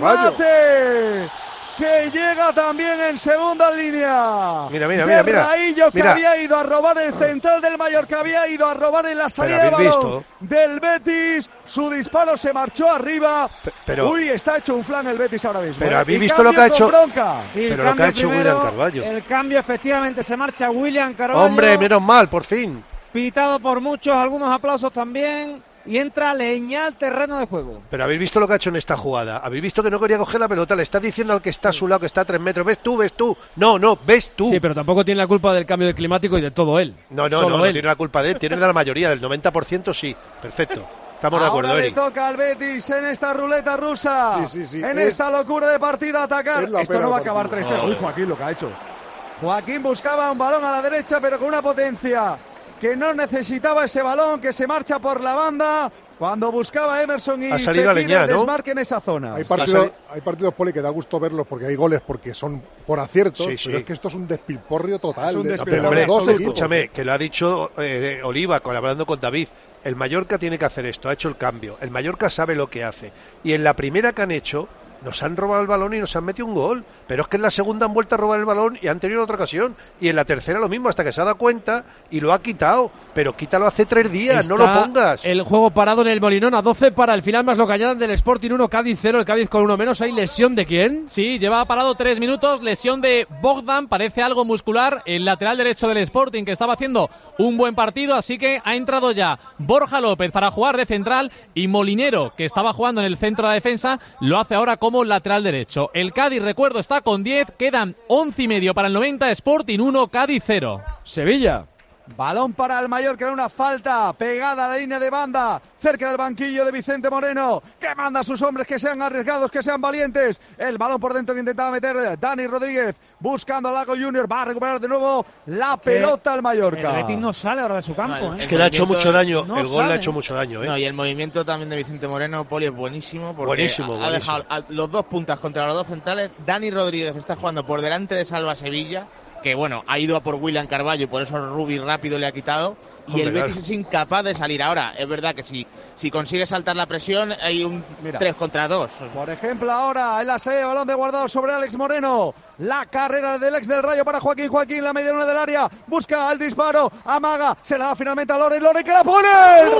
remate! Que llega también en segunda línea. Mira. Raillo, que había ido a robar el central del Mallorca, había ido a robar en la salida de balón del Betis. Su disparo se marchó arriba. Uy, está hecho un flan el Betis ahora mismo. Pero habéis visto lo que ha hecho. Sí, pero lo que ha hecho William Carvalho. El cambio, efectivamente, se marcha William Carvalho. Hombre, menos mal, por fin. Pitado por muchos, algunos aplausos también. Y entra Leña al terreno de juego. Pero habéis visto lo que ha hecho en esta jugada. Habéis visto que no quería coger la pelota. Le está diciendo al que está a su lado, que está a 3 metros. ¿Ves tú? No, ves tú. Sí, pero tampoco tiene la culpa del cambio climático y de todo él. No tiene la culpa de él. Tiene de la mayoría, del 90% sí. Perfecto. Estamos de acuerdo, Ahora Eric. le toca al Betis en esta ruleta rusa. Sí. En esta locura de partida atacar. Esto no va a acabar 3-0. Uy, Joaquín lo que ha hecho. Joaquín buscaba un balón a la derecha, pero con una potencia que no necesitaba ese balón, que se marcha por la banda. Cuando buscaba Emerson y ha salido a Leñá, ¿no? Desmarque en esa zona. Hay partidos, Poli, que da gusto verlos porque hay goles, porque son por aciertos, pero es que esto es un despilporrio total. Es un despilporrio. Escúchame, que lo ha dicho Oliva, hablando con David. El Mallorca tiene que hacer esto, ha hecho el cambio. El Mallorca sabe lo que hace. Y en la primera que han hecho, nos han robado el balón y nos han metido un gol. Pero es que en la segunda han vuelto a robar el balón y han tenido otra ocasión. Y en la tercera lo mismo, hasta que se ha dado cuenta y lo ha quitado. Pero quítalo hace 3 días, no lo pongas. El juego parado en el Molinón a 12 para el final, más lo que añadan del Sporting 1, Cádiz 0, el Cádiz con 1 menos. ¿Hay lesión de quién? Sí, lleva parado 3 minutos, lesión de Bogdan, parece algo muscular, el lateral derecho del Sporting, que estaba haciendo un buen partido, así que ha entrado ya Borja López para jugar de central y Molinero, que estaba jugando en el centro de la defensa, lo hace ahora como lateral derecho. El Cádiz, recuerdo, está con 10, quedan 11 y medio para el 90, Sporting 1, Cádiz 0. Sevilla. Balón para el Mallorca, una falta pegada a la línea de banda, cerca del banquillo de Vicente Moreno, que manda a sus hombres que sean arriesgados, que sean valientes. El balón por dentro que intentaba meter Dani Rodríguez, buscando a Lago Junior, va a recuperar de nuevo la pelota al Mallorca. El Betis no sale ahora de su campo. Es que le ha hecho mucho daño, el gol le ha hecho mucho daño. No, y el movimiento también de Vicente Moreno, Poli, es buenísimo. Buenísimo. Ha dejado los 2 puntas contra los 2 centrales. Dani Rodríguez está jugando por delante de Salva Sevilla, que bueno, ha ido a por William Carvalho y por eso Rubi rápido le ha quitado. Y el Betis es incapaz de salir ahora. Es verdad que si consigue saltar la presión hay un 3 contra 2. Por ejemplo, ahora en la salida de balón de Guardado sobre Alex Moreno. La carrera del ex del Rayo para Joaquín, la mediana del área. Busca el disparo, amaga, se la da finalmente a Loren que la pone. ¡El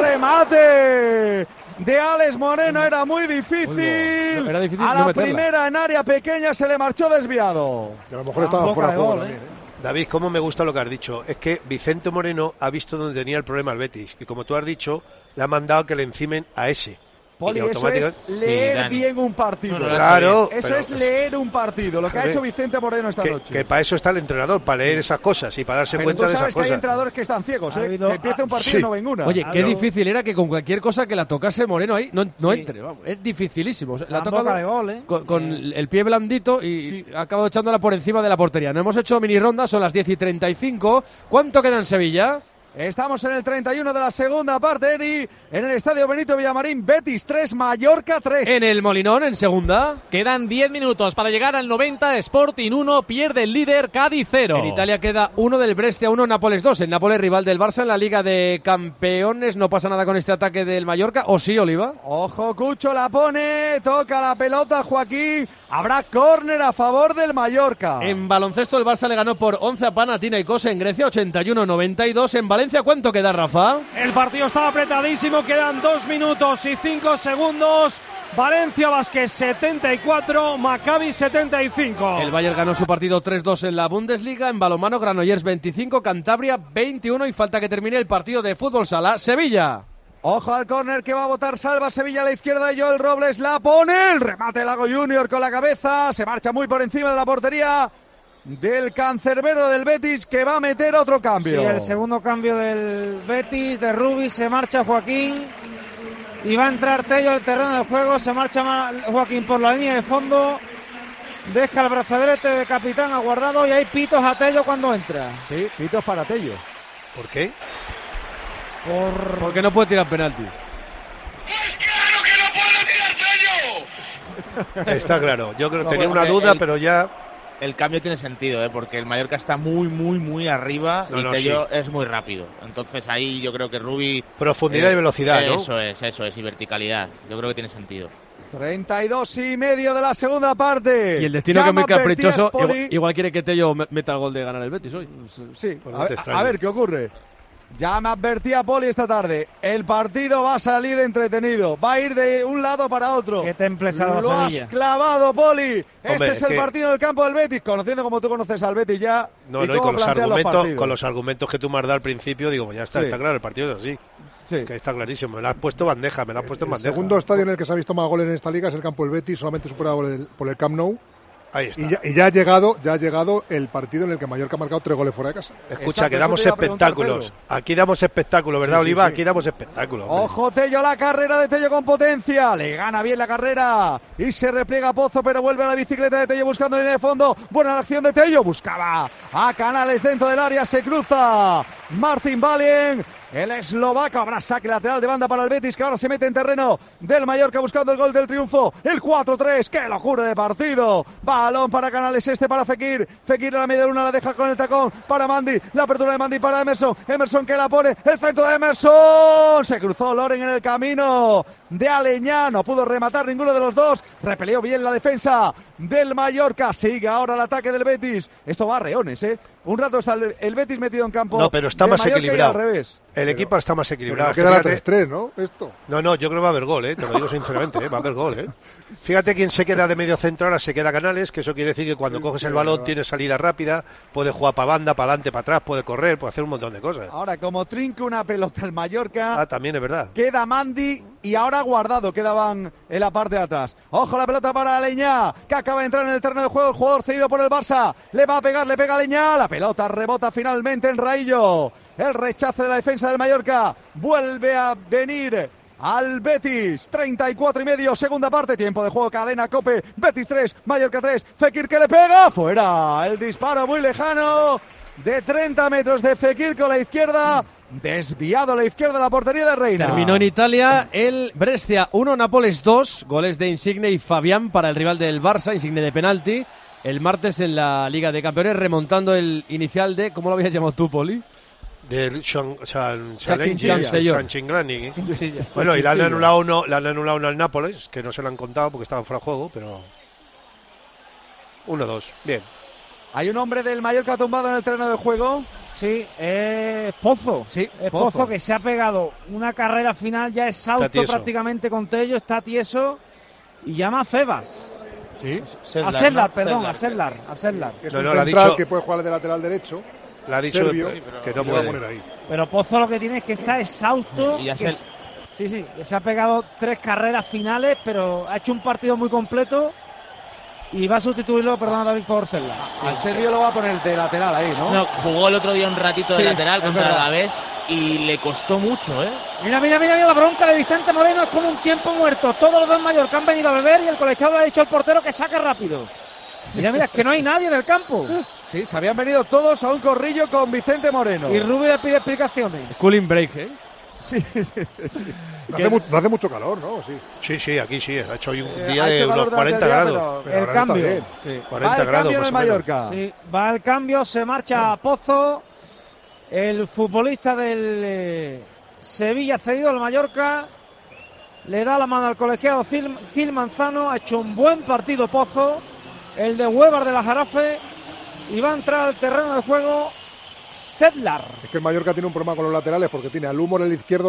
remate de Alex Moreno era muy difícil! Era difícil a no la meterla. Primera en área pequeña se le marchó desviado. Que a lo mejor estaba fuera de juego también. David, cómo me gusta lo que has dicho. Es que Vicente Moreno ha visto donde tenía el problema el Betis. Y como tú has dicho, le ha mandado que le encimen a ese. Poli, eso es leer bien un partido. Claro. Eso es leer un partido. Lo que ha hecho Vicente Moreno esta noche. Que para eso está el entrenador, para leer esas cosas y para darse cuenta de esas cosas. Tú sabes que hay entrenadores que están ciegos, que empieza un partido y no ven una. Oye, qué difícil era que con cualquier cosa que la tocase Moreno ahí no entre. Vamos, es dificilísimo. La ha tocado de gol, con el pie blandito y ha acabado echándola por encima de la portería. No hemos hecho mini ronda, son las 10:35. ¿Cuánto queda en Sevilla? Estamos en el 31 de la segunda parte, Eri, en el Estadio Benito Villamarín. Betis 3, Mallorca 3. En el Molinón, en segunda. Quedan 10 minutos para llegar al 90. Sporting 1, pierde el líder, Cádiz 0. En Italia queda 1 del Brescia, 1 Nápoles 2. El Nápoles, rival del Barça en la Liga de Campeones. No pasa nada con este ataque del Mallorca, ¿o sí, Oliva? Ojo, Cucho la pone, toca la pelota Joaquín. Habrá córner a favor del Mallorca. En baloncesto el Barça le ganó por 11 a Panathinaikos en Grecia, 81-92. En Valencia, ¿cuánto queda, Rafa? El partido está apretadísimo, quedan 2 minutos y 5 segundos. Valencia Basket 74, Maccabi 75. El Bayern ganó su partido 3-2 en la Bundesliga. En balonmano, Granollers 25, Cantabria 21 y falta que termine el partido de fútbol sala. Sevilla. Ojo al córner que va a botar Salva Sevilla a la izquierda y Joel Robles la pone. El remate Lago Junior con la cabeza. Se marcha muy por encima de la portería del cancerbero del Betis, que va a meter otro cambio. Sí, el segundo cambio del Betis, de Rubi, se marcha Joaquín y va a entrar Tello al terreno de juego. Se marcha Joaquín por la línea de fondo, deja el brazalete de capitán aguardado y hay pitos a Tello cuando entra. Sí, pitos para Tello. ¿Por qué? Porque no puede tirar penalti. ¡Pues claro que no puede tirar Tello! Está claro, yo creo que tenía una duda, pero ya... El cambio tiene sentido, porque el Mallorca está muy arriba y Tello es muy rápido. Entonces ahí yo creo que Rubi... Profundidad y velocidad, ¿no? Eso es, y verticalidad. Yo creo que tiene sentido. 32,5 de la segunda parte. Y el destino, que es muy caprichoso, igual quiere que Tello meta el gol de ganar el Betis hoy. Sí, a ver qué ocurre. Ya me advertía Poli esta tarde. El partido va a salir entretenido. Va a ir de un lado para otro. Qué temple salva Lo Sevilla. has clavado, Poli. Hombre, este es el partido del campo del Betis. Conociendo como tú conoces al Betis ya. No, y con los los argumentos que tú me has dado al principio, digo, ya está, está claro, el partido es así. Sí. Que está clarísimo. Me lo has puesto bandeja, me lo has puesto en bandeja. El segundo estadio en el que se ha visto más goles en esta liga es el campo del Betis, solamente superado por el Camp Nou. Ahí está. Y ya ha llegado el partido en el que Mallorca ha marcado 3 goles fuera de casa. Escucha, que damos espectáculos. Aquí damos espectáculos, ¿verdad, Oliva? Aquí damos espectáculos. Ojo, Tello, la carrera de Tello con potencia. Le gana bien la carrera. Y se repliega Pozo, pero vuelve a la bicicleta de Tello buscando línea de fondo. Buena la acción de Tello. Buscaba a Canales dentro del área. Se cruza Martin Valien. El eslovaco. Habrá saque lateral de banda para el Betis, que ahora se mete en terreno del Mallorca buscando el gol del triunfo. El 4-3. ¡Qué locura de partido! Balón para Canales, para Fekir. Fekir a la media luna la deja con el tacón para Mandy. La apertura de Mandy para Emerson. Emerson que la pone. El centro de Emerson. Se cruzó Loren en el camino de Aleñá. No pudo rematar ninguno de los dos. Repelió bien la defensa del Mallorca. Sigue ahora el ataque del Betis. Esto va a reones, Un rato está el Betis metido en campo. No, pero está más equilibrado. Al revés. El equipo está más equilibrado. Queda la 3-3, ¿no? No, yo creo que va a haber gol, te lo digo sinceramente, va a haber gol, Fíjate quién se queda de medio centro, ahora se queda Canales, que eso quiere decir que cuando coges el balón tiene salida rápida, puede jugar para banda, para adelante, para atrás, puede correr, puede hacer un montón de cosas. Ahora, como trinca una pelota el Mallorca... también es verdad. Queda Mandy y ahora Guardado, quedaban en la parte de atrás. Ojo la pelota para Aleñá, que acaba de entrar en el terreno de juego, el jugador cedido por el Barça. Le va a pegar, le pega Aleñá, la pelota rebota finalmente en Raillo. El rechazo de la defensa del Mallorca vuelve a venir al Betis. 34,5, segunda parte, tiempo de juego, cadena Cope. Betis 3, Mallorca 3, Fekir que le pega, fuera. El disparo muy lejano de 30 metros de Fekir con la izquierda. Desviado a la izquierda de la portería de Reina. Terminó en Italia el Brescia 1, Nápoles 2. Goles de Insigne y Fabián para el rival del Barça, Insigne de penalti. El martes en la Liga de Campeones, remontando el inicial de, ¿cómo lo habías llamado tú, Poli? Del Chanchinglani. Bueno, y le han anulado uno al Nápoles, que no se lo han contado porque estaba fuera de juego, pero 1-2, bien. Hay un hombre del Mallorca tumbado en el terreno de juego. Sí, es Pozo. Sí, es Pozo que se ha pegado una carrera final ya exhausto prácticamente con Tello, está tieso y llama a Febas. Sí. A Sedlar. Es un central que puede jugar de lateral derecho. Le ha dicho Serbio, que no puede poner ahí. Pero Pozo lo que tiene es que está exhausto. Que se ha pegado 3 carreras finales, pero ha hecho un partido muy completo y va a sustituirlo, David, por Sedlar. Al serbio lo va a poner de lateral ahí, ¿no? No, jugó el otro día un ratito de lateral contra el Alavés y le costó mucho, Mira la bronca de Vicente Moreno, es como un tiempo muerto. Todos los del Mallorca han venido a beber y el colegiado le ha dicho al portero que saque rápido. Mira, es que no hay nadie en el campo. Sí, se habían venido todos a un corrillo con Vicente Moreno. Y Rubí le pide explicaciones. Cooling break, ¿eh? Sí. No hace mucho calor, ¿no? Sí, aquí sí. Ha hecho hoy un día de calor unos 40 grados. Pero el cambio. Sí. 40 va el grados cambio en el Mallorca. Sí, va el cambio, se marcha a Pozo. El futbolista del Sevilla cedido al Mallorca. Le da la mano al colegiado Gil Manzano. Ha hecho un buen partido Pozo. El de Huevar de la Jarafe. Y va a entrar al terreno de juego Sedlar. Es que el Mallorca tiene un problema con los laterales porque tiene al Humor el izquierdo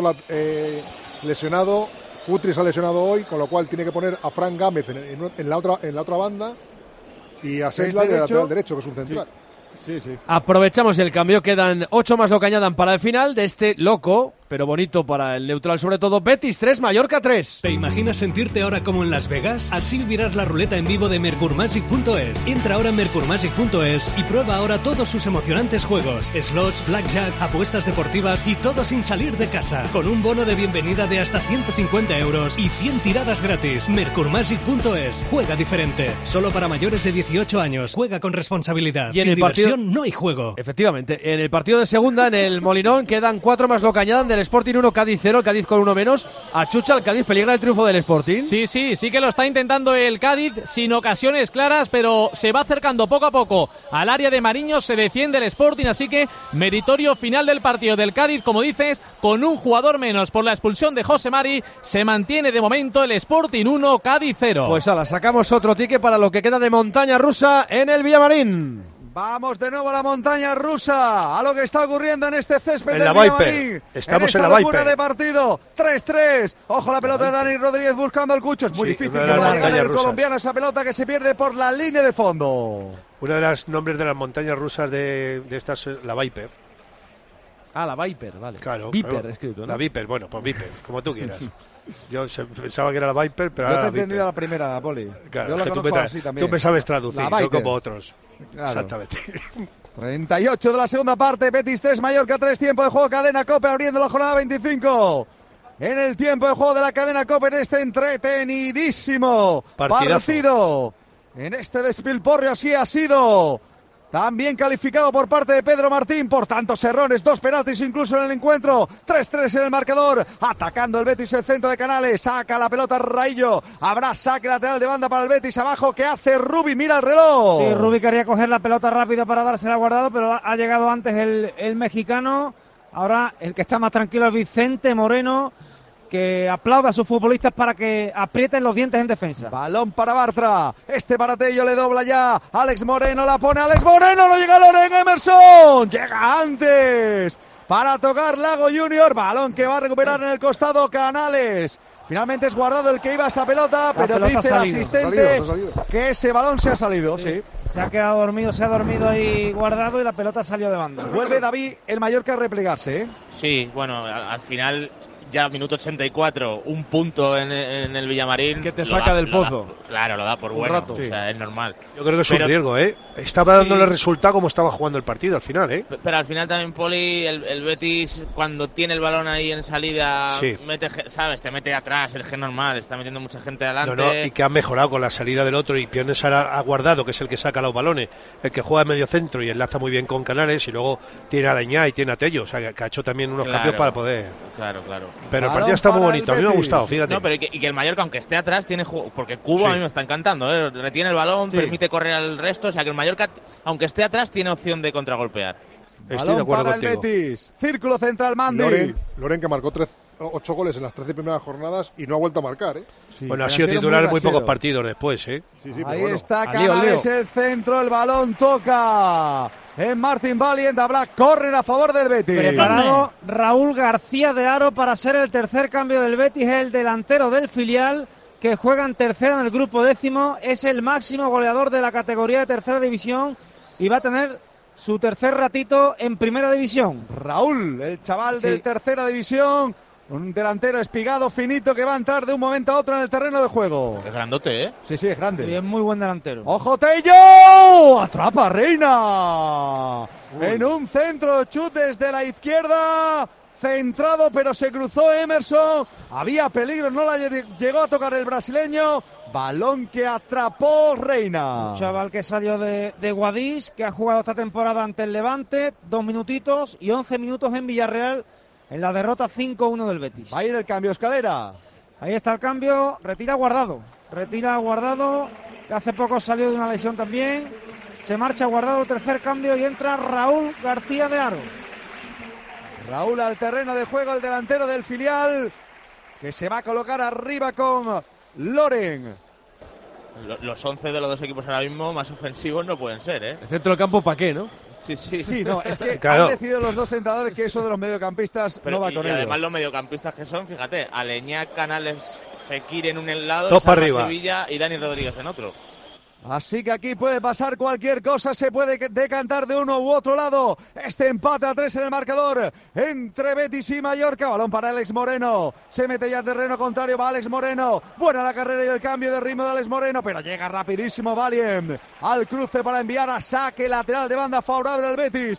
lesionado, Putri se ha lesionado hoy, con lo cual tiene que poner a Fran Gámez en la otra banda y a Sedlar de lateral derecho, que es un central. Sí. Aprovechamos el cambio, quedan 8 más lo que añadan para el final de este loco, pero bonito para el neutral sobre todo. Betis 3, Mallorca 3. ¿Te imaginas sentirte ahora como en Las Vegas? Así vivirás la ruleta en vivo de Mercurmagic.es. Entra ahora en Mercurmagic.es y prueba ahora todos sus emocionantes juegos, slots, blackjack, apuestas deportivas y todo sin salir de casa, con un bono de bienvenida de hasta 150 euros y 100 tiradas gratis. Mercurmagic.es. Juega diferente. Solo para mayores de 18 años. Juega con responsabilidad. Y en sin el diversión partido... no hay juego. Efectivamente, en el partido de segunda, en el Molinón, quedan 4 más lo que añadan del Sporting 1, Cádiz 0, el Cádiz con 1 menos. Achucha el Cádiz, peligra el triunfo del Sporting. Sí que lo está intentando el Cádiz, sin ocasiones claras, pero se va acercando poco a poco al área de Mariño, se defiende el Sporting, así que meritorio final del partido del Cádiz, como dices, con un jugador menos por la expulsión de José Mari, se mantiene de momento el Sporting 1, Cádiz 0. Pues ala, sacamos otro ticket para lo que queda de montaña rusa en el Villamarín. Vamos de nuevo a la montaña rusa, a lo que está ocurriendo en este césped en la Viper. Estamos en la Viper. De partido, 3-3. Ojo la pelota de Dani Rodríguez buscando el Cucho. Es muy difícil que pueda llegar el colombiano esa pelota que se pierde por la línea de fondo. Uno de los nombres de las montañas rusas de estas, la Viper. Ah, la Viper, vale. Claro. Viper escrito, ¿no? La Viper, bueno, pues Viper, como tú quieras. Yo pensaba que era la Viper, pero yo ahora te he entendido la primera, Poli. Claro, yo la conozco así también. Tú me sabes traducir, no como otros. Claro. Exactamente. 38 de la segunda parte, Betis 3, Mallorca 3, tiempo de juego, cadena COPE abriendo la jornada 25. En el tiempo de juego de la cadena COPE en este entretenidísimo partido. En este despilporrio así ha sido. También calificado por parte de Pedro Martín por tantos errores, 2 penaltis incluso en el encuentro, 3-3 en el marcador, atacando el Betis el centro de Canales, saca la pelota Raillo, habrá saque lateral de banda para el Betis abajo, ¿qué hace Rubi? Mira el reloj. Sí, Rubi quería coger la pelota rápido para dársela guardado, pero ha llegado antes el mexicano, ahora el que está más tranquilo es Vicente Moreno, que aplauda a sus futbolistas para que aprieten los dientes en defensa. Balón para Bartra, este para Tello, le dobla ya, Alex Moreno la pone, Alex Moreno, no llega Loren Emerson, llega antes para tocar Lago Junior, balón que va a recuperar en el costado Canales. Finalmente es guardado el que iba a esa pelota, pero dice el asistente que ese balón se ha salido. Sí. Se ha quedado dormido, se ha dormido ahí guardado y la pelota salió de banda. Vuelve David, el Mallorca a replegarse, ¿eh? Sí, bueno, al final... Ya minuto 84, un punto en el Villamarín. Que te saca del pozo. Claro, lo da por bueno, rato. O sea, es normal. Yo creo que es un riesgo, ¿eh? Estaba dándole resultado como estaba jugando el partido al final, ¿eh? Pero al final también, Poli, el Betis, cuando tiene el balón ahí en salida, mete, ¿sabes? Te mete atrás, es normal, está metiendo mucha gente adelante. No, y que han mejorado con la salida del otro y Piones ha guardado, que es el que saca los balones, el que juega en medio centro y enlaza muy bien con Canales y luego tiene a Leñá y tiene a Tello, o sea, que ha hecho también unos cambios para poder... Claro. Pero el partido está muy bonito, a mí me ha gustado, fíjate. No, pero y que el Mallorca, aunque esté atrás, tiene juego, porque Cubo a mí me está encantando, ¿eh? Retiene el balón, permite correr al resto, o sea que el Mallorca, aunque esté atrás, tiene opción de contragolpear. Estoy de acuerdo para contigo. El Betis, círculo central Mandi. Loren que marcó 8 goles en las 13 primeras jornadas y no ha vuelto a marcar, ¿eh? Sí, bueno, ha sido titular en muy pocos partidos después, ¿eh? Sí, ahí está Canales, el centro, el balón toca en Martin Valiant, corren a favor del Betis. Preparado Raúl García de Aro para ser el tercer cambio del Betis, el delantero del filial que juega en tercera en el grupo 10º, es el máximo goleador de la categoría de tercera división y va a tener su tercer ratito en primera división. Raúl, el chaval de tercera división, un delantero espigado, finito, que va a entrar de un momento a otro en el terreno de juego. Es grandote, ¿eh? Sí, es grande. Sí, es muy buen delantero. ¡Ojo, Tello! ¡Atrapa Reina! En un centro, chut desde la izquierda. centrado, pero se cruzó Emerson. Había peligro, no la llegó a tocar el brasileño. Balón que atrapó Reina. Un chaval que salió de Guadix, que ha jugado esta temporada ante el Levante, 2 minutitos y 11 minutos en Villarreal, en la derrota 5-1 del Betis. Va a ir el cambio, Escalera. Ahí está el cambio, retira Guardado, que hace poco salió de una lesión también. Se marcha Guardado, el tercer cambio, y entra Raúl García de Haro. Raúl al terreno de juego, el delantero del filial, que se va a colocar arriba con Loren. Los 11 de los dos equipos ahora mismo más ofensivos no pueden ser, ¿eh? El centro del campo, ¿para qué, no? Sí, no, es que claro. Han decidido los dos entrenadores que eso de los mediocampistas no va con ellos. Además los mediocampistas que son, fíjate, Aleñá, Canales, Fekir en un lado, dos para arriba, Sevilla y Dani Rodríguez en otro. Así que aquí puede pasar cualquier cosa, se puede decantar de uno u otro lado. Este empate a 3 en el marcador entre Betis y Mallorca. Balón para Alex Moreno. Se mete ya al terreno contrario, va Alex Moreno. Buena la carrera y el cambio de ritmo de Alex Moreno, pero llega rapidísimo Valien al cruce para enviar a saque lateral de banda favorable al Betis.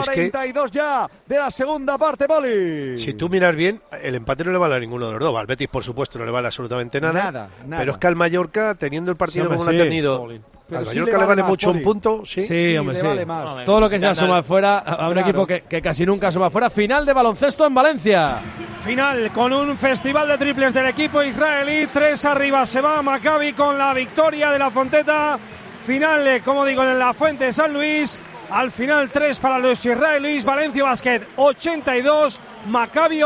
42 ya de la segunda parte, Poli. Si tú miras bien, el empate no le vale a ninguno de los dos. Al Betis, por supuesto, no le vale absolutamente nada. Pero es que al Mallorca, teniendo el partido como lo ha tenido... Al Mallorca le vale mucho un punto, sí, hombre, le vale más. Todo lo que sea sumar fuera, a un equipo que casi nunca suma fuera. Final de baloncesto en Valencia. Final con un festival de triples del equipo israelí. 3 arriba se va Maccabi con la victoria de la Fonteta. Final, como digo, en la Fuente de San Luis. Al final 3 para los israelíes. Valencia Basket 82, Maccabi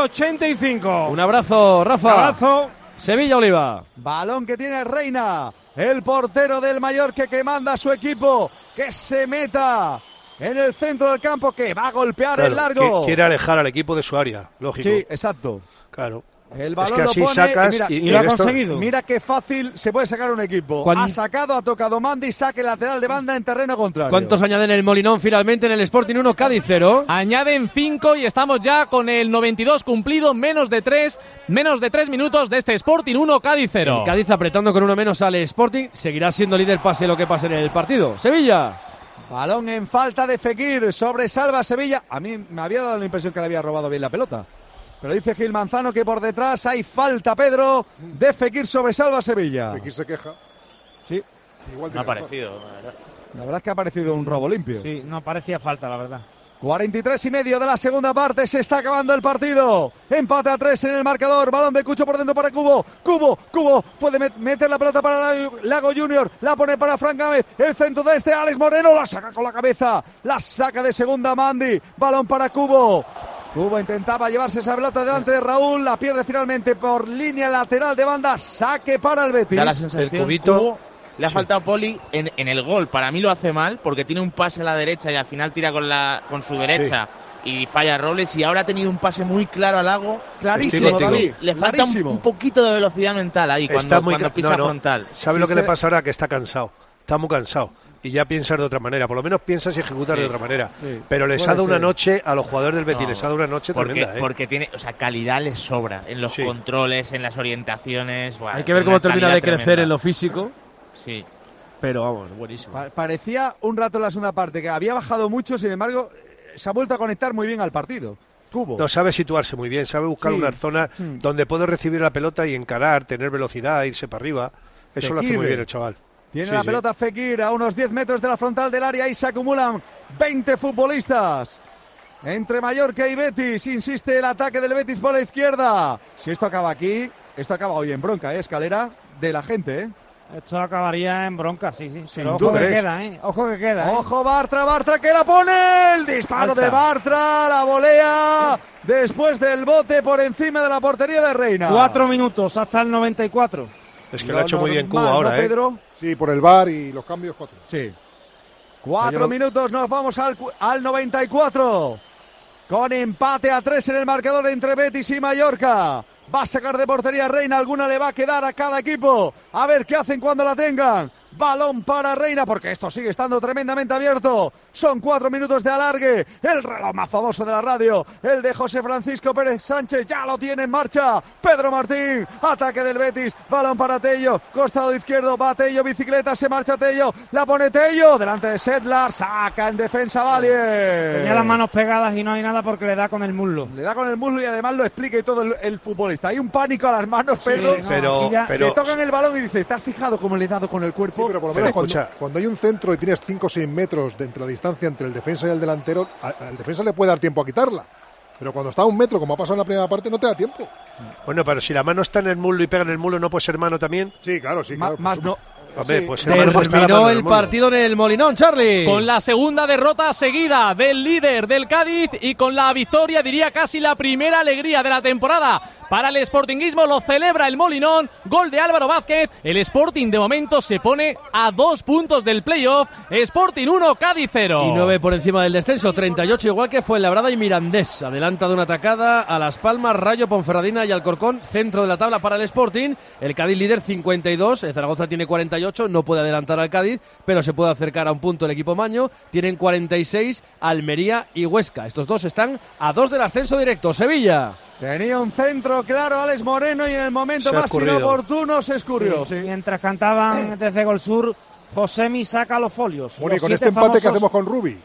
85. Un abrazo, Rafa. Un abrazo. Sevilla Oliva. Balón que tiene Reina, el portero del Mallorca, que manda a su equipo que se meta en el centro del campo, que va a golpear el largo. Quiere alejar al equipo de su área, lógico. Sí, exacto. Claro. El balón es que así lo pone, sacas y lo ha conseguido. Mira qué fácil se puede sacar un equipo. Ha sacado, ha tocado Mandi, saque lateral de banda en terreno contrario. ¿Cuántos añaden el Molinón finalmente en el Sporting 1, Cádiz 0? Añaden 5 y estamos ya con el 92 cumplido, menos de 3 minutos de este Sporting 1, Cádiz 0. El Cádiz apretando con uno menos al Sporting, seguirá siendo líder pase lo que pase en el partido. Sevilla. Balón en falta de Fekir, sobresalva Sevilla. A mí me había dado la impresión que le había robado bien la pelota. Pero dice Gil Manzano que por detrás hay falta, Pedro, de Fekir, sobresalva Sevilla. Fekir se queja. Sí. Igual no ha parecido, la verdad es que ha parecido un robo limpio. Sí, no parecía falta, la verdad. 43 y medio de la segunda parte, se está acabando el partido. Empate a 3 en el marcador, balón de Cucho por dentro para Cubo. Cubo puede meter la pelota para Lago Junior, la pone para Fran Gámez, el centro de Alex Moreno, la saca con la cabeza, la saca de segunda Mandi, balón para Cubo. Cubo intentaba llevarse esa pelota delante de Raúl, la pierde finalmente por línea lateral de banda, saque para el Betis. Da la sensación, el cubito. Cubo, le ha faltado Poli en el gol. Para mí lo hace mal porque tiene un pase a la derecha y al final tira con su derecha y falla Robles. Y ahora ha tenido un pase muy claro a Lago. Clarísimo, David. Le falta un poquito de velocidad mental ahí cuando pisa frontal. ¿Sabe lo que le pasa ahora? Que está cansado. Está muy cansado. Y ya piensas de otra manera, por lo menos piensas y ejecutas de otra manera. Sí. Pero les ha dado una noche a los jugadores del Betis, les ha dado una noche tremenda. Porque tiene, calidad les sobra en los controles, en las orientaciones. Hay que ver cómo termina de crecer en lo físico. Sí. Pero vamos, buenísimo. Parecía un rato en la segunda parte que había bajado mucho, sin embargo, se ha vuelto a conectar muy bien al partido. Cubo. No, sabe situarse muy bien, sabe buscar una zona donde puede recibir la pelota y encarar, tener velocidad, irse para arriba. Eso lo hace muy bien el chaval. Tiene la pelota Fekir a unos 10 metros de la frontal del área y se acumulan 20 futbolistas. Entre Mallorca y Betis, insiste el ataque del Betis por la izquierda. Si esto acaba aquí, esto acaba hoy en bronca, Escalera, de la gente, Esto acabaría en bronca, sí. Sin ojo duda. Que queda, Ojo que queda, Ojo Bartra que la pone. El disparo de Bartra, la volea después del bote por encima de la portería de Reina. 4 minutos hasta el 94. Es que lo ha hecho muy bien Cubo ahora, ¿no, Pedro? Sí, por el VAR y los cambios, 4. Sí. 4 minutos, nos vamos al 94. Con empate a 3 en el marcador entre Betis y Mallorca. Va a sacar de portería Reina, alguna le va a quedar a cada equipo. A ver qué hacen cuando la tengan. balón para Reina, porque esto sigue estando tremendamente abierto. Son 4 minutos de alargue. El reloj más famoso de la radio, el de José Francisco Pérez Sánchez, ya lo tiene en marcha. Pedro Martín, ataque del Betis, balón para Tello, costado izquierdo, va Tello, bicicleta, se marcha Tello, la pone Tello, delante de Sedlar, saca en defensa Valier. Tenía las manos pegadas y no hay nada porque le da con el muslo. Le da con el muslo y además lo explica y todo el futbolista. Hay un pánico a las manos, Pedro. Sí, pero le tocan el balón y dice, ¿te has fijado cómo le he dado con el cuerpo? Sí, pero por lo menos cuando hay un centro y tienes 5 o 6 metros de entre la distancia entre el defensa y el delantero, al defensa le puede dar tiempo a quitarla. Pero cuando está a 1 metro, como ha pasado en la primera parte, no te da tiempo. Bueno, pero si la mano está en el muslo y pega en el muslo, ¿no puede ser mano también? Sí, claro, sí. Claro, más no. Hombre, pues terminó el partido en el Molinón, Charlie. Con la segunda derrota seguida del líder del Cádiz y con la victoria, diría casi la primera alegría de la temporada para el sportinguismo, lo celebra el Molinón, gol de Álvaro Vázquez. El Sporting de momento se pone a 2 puntos del playoff. Sporting 1, Cádiz 0. Y 9 por encima del descenso, 38 igual que Fuenlabrada y Mirandés. Adelanta de una atacada a Las Palmas, Rayo, Ponferradina y Alcorcón, centro de la tabla para el Sporting. El Cádiz líder 52, el Zaragoza tiene 48, no puede adelantar al Cádiz, pero se puede acercar a un punto el equipo maño. Tienen 46 Almería y Huesca. Estos dos están a 2 del ascenso directo. Sevilla. Tenía un centro claro Alex Moreno y en el momento más inoportuno se escurrió. Sí. Mientras cantaban desde Gol Sur, Josemi saca los folios. Bueno, y con este empate que hacemos con Rubi.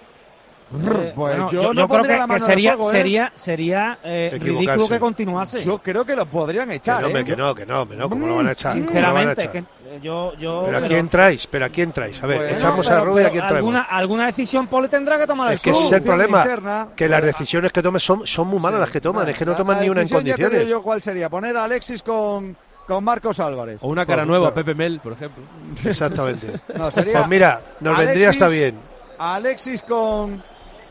Pues yo no creo que sería, fuego, sería ridículo que continuase. Yo creo que lo podrían echar. Que no, ¿cómo lo van a echar? Sinceramente, ¿Pero a quién traes? A ver, pues, echamos a Rubi, ¿a quién traemos? Alguna decisión Poli tendrá que tomar. Es que ese es el problema, que las decisiones que tomen son muy malas las que toman, es que no toman ni una en condiciones. Ya te digo yo cuál sería, poner a Alexis con Marcos Álvarez. O una cara nueva, Pepe Mel, por ejemplo. Exactamente. Sería pues mira, nos vendría hasta bien. Alexis con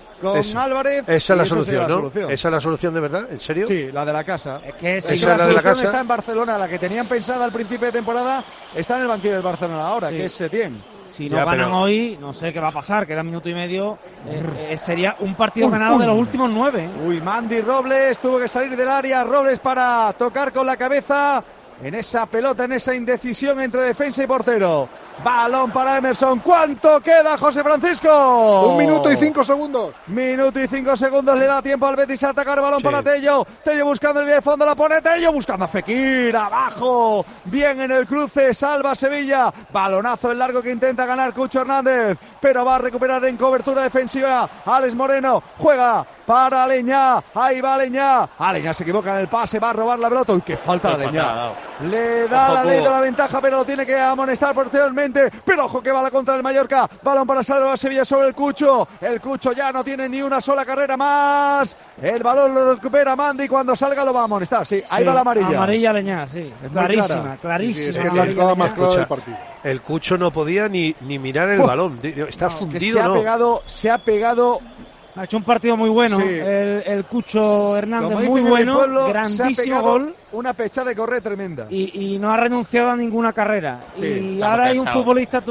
Álvarez. Esa es la solución, ¿no? Solución. ¿Esa es la solución de verdad? ¿En serio? Sí, la de la casa. Es que si la solución está en Barcelona, la que tenían pensada al principio de temporada, está en el banquillo del Barcelona ahora, que es Setién. Si no ganan hoy, no sé qué va a pasar, queda minuto y medio. Sería un partido ganado de los últimos 9. Uy, Mandy Robles tuvo que salir del área. Robles para tocar con la cabeza en esa pelota, en esa indecisión entre defensa y portero. Balón para Emerson. ¿Cuánto queda, José Francisco? 1 minuto y 5 segundos. Minuto y 5 segundos le da tiempo al Betis a atacar. Balón para Tello. Tello buscando el línea de fondo, la pone Tello buscando a Fekir. Abajo. Bien en el cruce. Salva Sevilla. Balonazo en largo que intenta ganar Cucho Hernández. Pero va a recuperar en cobertura defensiva. Alex Moreno juega para Aleñá. Ahí va Aleñá. Aleñá se equivoca en el pase. Va a robar la pelota. Uy, qué falta de Aleñá. Le da la ley de la ventaja, pero lo tiene que amonestar posteriormente. Pero ojo que va la contra el Mallorca. Balón para salvar Sevilla sobre el Cucho. El Cucho ya no tiene ni una sola carrera más. El balón lo recupera Mandy. Cuando salga lo va a amonestar. Sí, ahí va la amarilla. Amarilla Aleñá, sí. Clarísima. Sí, es que es la entrada más clara del partido. El Cucho no podía ni mirar el balón. Está fundido, se ha pegado. Ha hecho un partido muy bueno, el Cucho Hernández, muy bueno, grandísimo gol. Una pecha de correr tremenda. Y no ha renunciado a ninguna carrera. Y ahora hay un futbolista,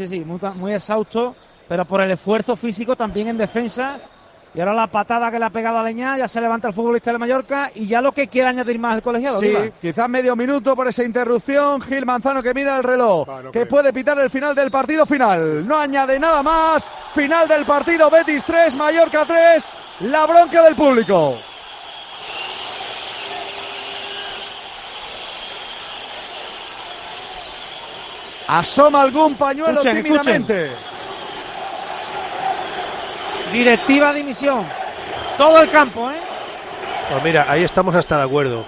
muy exhausto, pero por el esfuerzo físico también en defensa. Y ahora la patada que le ha pegado a Aleñá, ya se levanta el futbolista de Mallorca y ya lo que quiere añadir más el colegiado. Sí, quizás medio minuto por esa interrupción. Gil Manzano que mira el reloj, que puede pitar el final del partido final. No añade nada más. Final del partido, Betis 3, Mallorca 3. La bronca del público. Asoma algún pañuelo tímidamente. Directiva de dimisión. Todo el campo, ¿eh? Pues mira, ahí estamos hasta de acuerdo.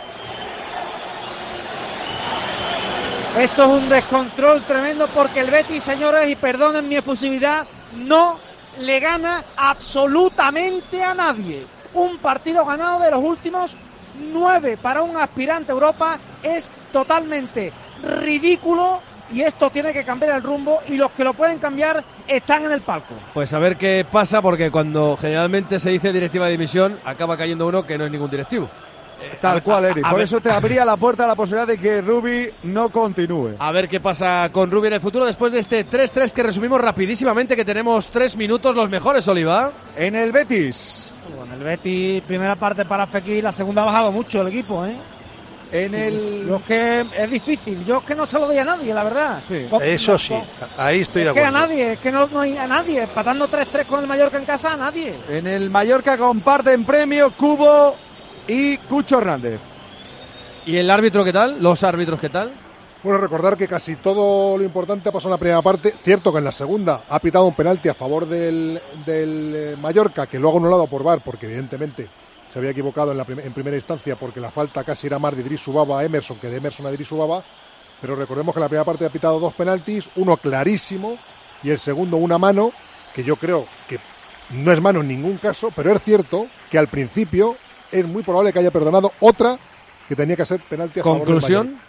Esto es un descontrol tremendo porque el Betis, señores, y perdonen mi efusividad, no le gana absolutamente a nadie. Un partido ganado de los últimos 9 para un aspirante a Europa es totalmente ridículo. Y esto tiene que cambiar el rumbo y los que lo pueden cambiar están en el palco. Pues a ver qué pasa, porque cuando generalmente se dice directiva de dimisión acaba cayendo uno que no es ningún directivo. Tal cual, Eric. Por eso te abría la puerta a la posibilidad de que Rubi no continúe. A ver qué pasa con Rubi en el futuro después de este 3-3 que resumimos rapidísimamente, que tenemos 3 minutos los mejores, Oliva. En el Betis. Bueno, el Betis, primera parte para Fekir, la segunda ha bajado mucho el equipo, ¿eh? Yo es que es difícil, yo es que no se lo doy a nadie, la verdad. Sí. Eso sí, ahí estoy de acuerdo. Es que a nadie, es que no hay a nadie, empatando 3-3 con el Mallorca en casa, a nadie. En el Mallorca comparten premio Cubo y Cucho Hernández. ¿Y el árbitro qué tal? ¿Los árbitros qué tal? Bueno, recordar que casi todo lo importante ha pasado en la primera parte. Cierto que en la segunda ha pitado un penalti a favor del Mallorca, que luego anulado por VAR, porque evidentemente se había equivocado en primera instancia, porque la falta casi era más de Idrisu Baba a Emerson que de Emerson a Idrisu Baba. Pero recordemos que en la primera parte ha pitado 2 penaltis, uno clarísimo y el segundo una mano, que yo creo que no es mano en ningún caso, pero es cierto que al principio es muy probable que haya perdonado otra que tenía que ser penalti a favor del Mallorca. ¿Conclusión?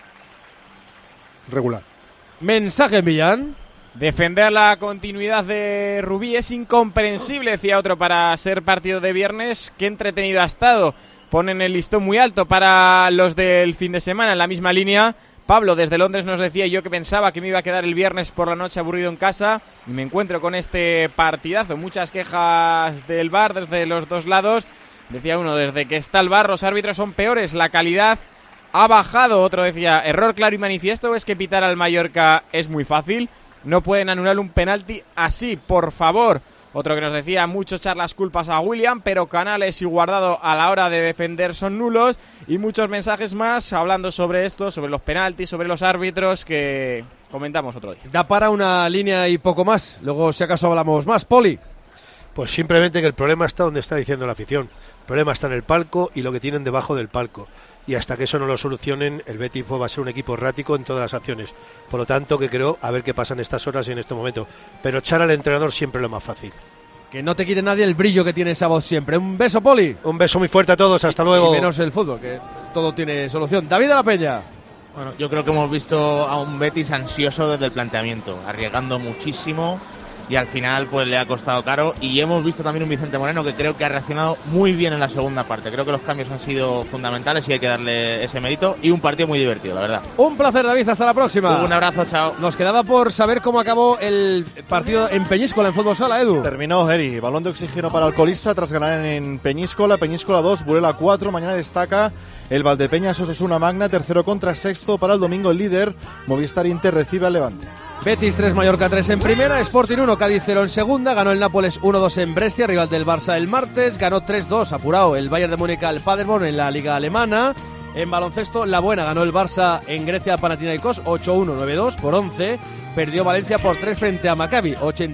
Regular. Mensaje, Millán. Defender la continuidad de Rubí es incomprensible, decía otro, para ser partido de viernes. Qué entretenido ha estado. Ponen el listón muy alto para los del fin de semana. En la misma línea, Pablo desde Londres nos decía: yo que pensaba que me iba a quedar el viernes por la noche aburrido en casa y me encuentro con este partidazo. Muchas quejas del VAR desde los dos lados. Decía uno, desde que está el VAR los árbitros son peores, la calidad ha bajado. Otro decía, error claro y manifiesto, es que pitar al Mallorca es muy fácil. No pueden anular un penalti así, por favor. Otro que nos decía, mucho echar las culpas a William, pero Canales y Guardado a la hora de defender son nulos. Y muchos mensajes más hablando sobre esto, sobre los penaltis, sobre los árbitros, que comentamos otro día. Da para una línea y poco más. Luego, si acaso, hablamos más. Poli. Pues simplemente que el problema está donde está diciendo la afición. El problema está en el palco y lo que tienen debajo del palco. Y hasta que eso no lo solucionen, el Betis va a ser un equipo errático en todas las acciones. Por lo tanto, que creo, a ver qué pasa en estas horas y en este momento. Pero echar al entrenador siempre es lo más fácil. Que no te quite nadie el brillo que tiene esa voz siempre. Un beso, Poli. Un beso muy fuerte a todos, hasta luego. Y menos el fútbol, que todo tiene solución. David de la Peña. Bueno, yo creo que hemos visto a un Betis ansioso desde el planteamiento, arriesgando muchísimo. Y al final pues le ha costado caro. Y hemos visto también un Vicente Moreno que creo que ha reaccionado muy bien en la segunda parte. Creo que los cambios han sido fundamentales y hay que darle ese mérito. Y un partido muy divertido, la verdad. Un placer, David, hasta la próxima. Un abrazo, chao. Nos quedaba por saber cómo acabó el partido en Peñíscola, en Fútbol Sala, Edu. Terminó, Eri. Balón de oxígeno para Alcolista tras ganar en Peñíscola. Peñíscola 2, Burela 4. Mañana destaca el Valdepeñas Osasuna Magna. Tercero contra sexto para el domingo el líder. Movistar Inter recibe al Levante. Betis 3, Mallorca 3 en primera, Sporting 1, Cádiz 0 en segunda, ganó el Nápoles 1-2 en Brescia, rival del Barça el martes, ganó 3-2 apurado el Bayern de Múnich al Paderborn en la Liga Alemana. En baloncesto, La Buena ganó el Barça en Grecia al Panathinaikos 8-1, 9-2 por 11, perdió Valencia por 3 frente a Maccabi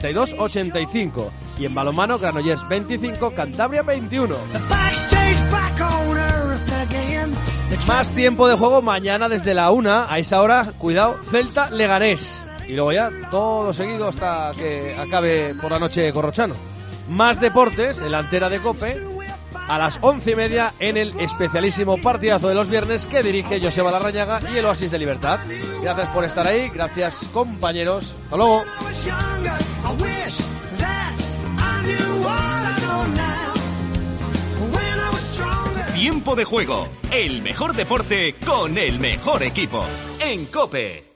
82-85 y en balonmano, Granollers 25, Cantabria 21. Más tiempo de juego mañana desde la 1, a esa hora, cuidado, Celta Leganés. Y luego ya todo seguido hasta que acabe por la noche Corrochano. Más deportes en la antena de COPE a las 11:30 en el especialísimo partidazo de los viernes que dirige Joseba Larrañaga y el Oasis de Libertad. Gracias por estar ahí, gracias compañeros. Hasta luego. Tiempo de juego, el mejor deporte con el mejor equipo en COPE.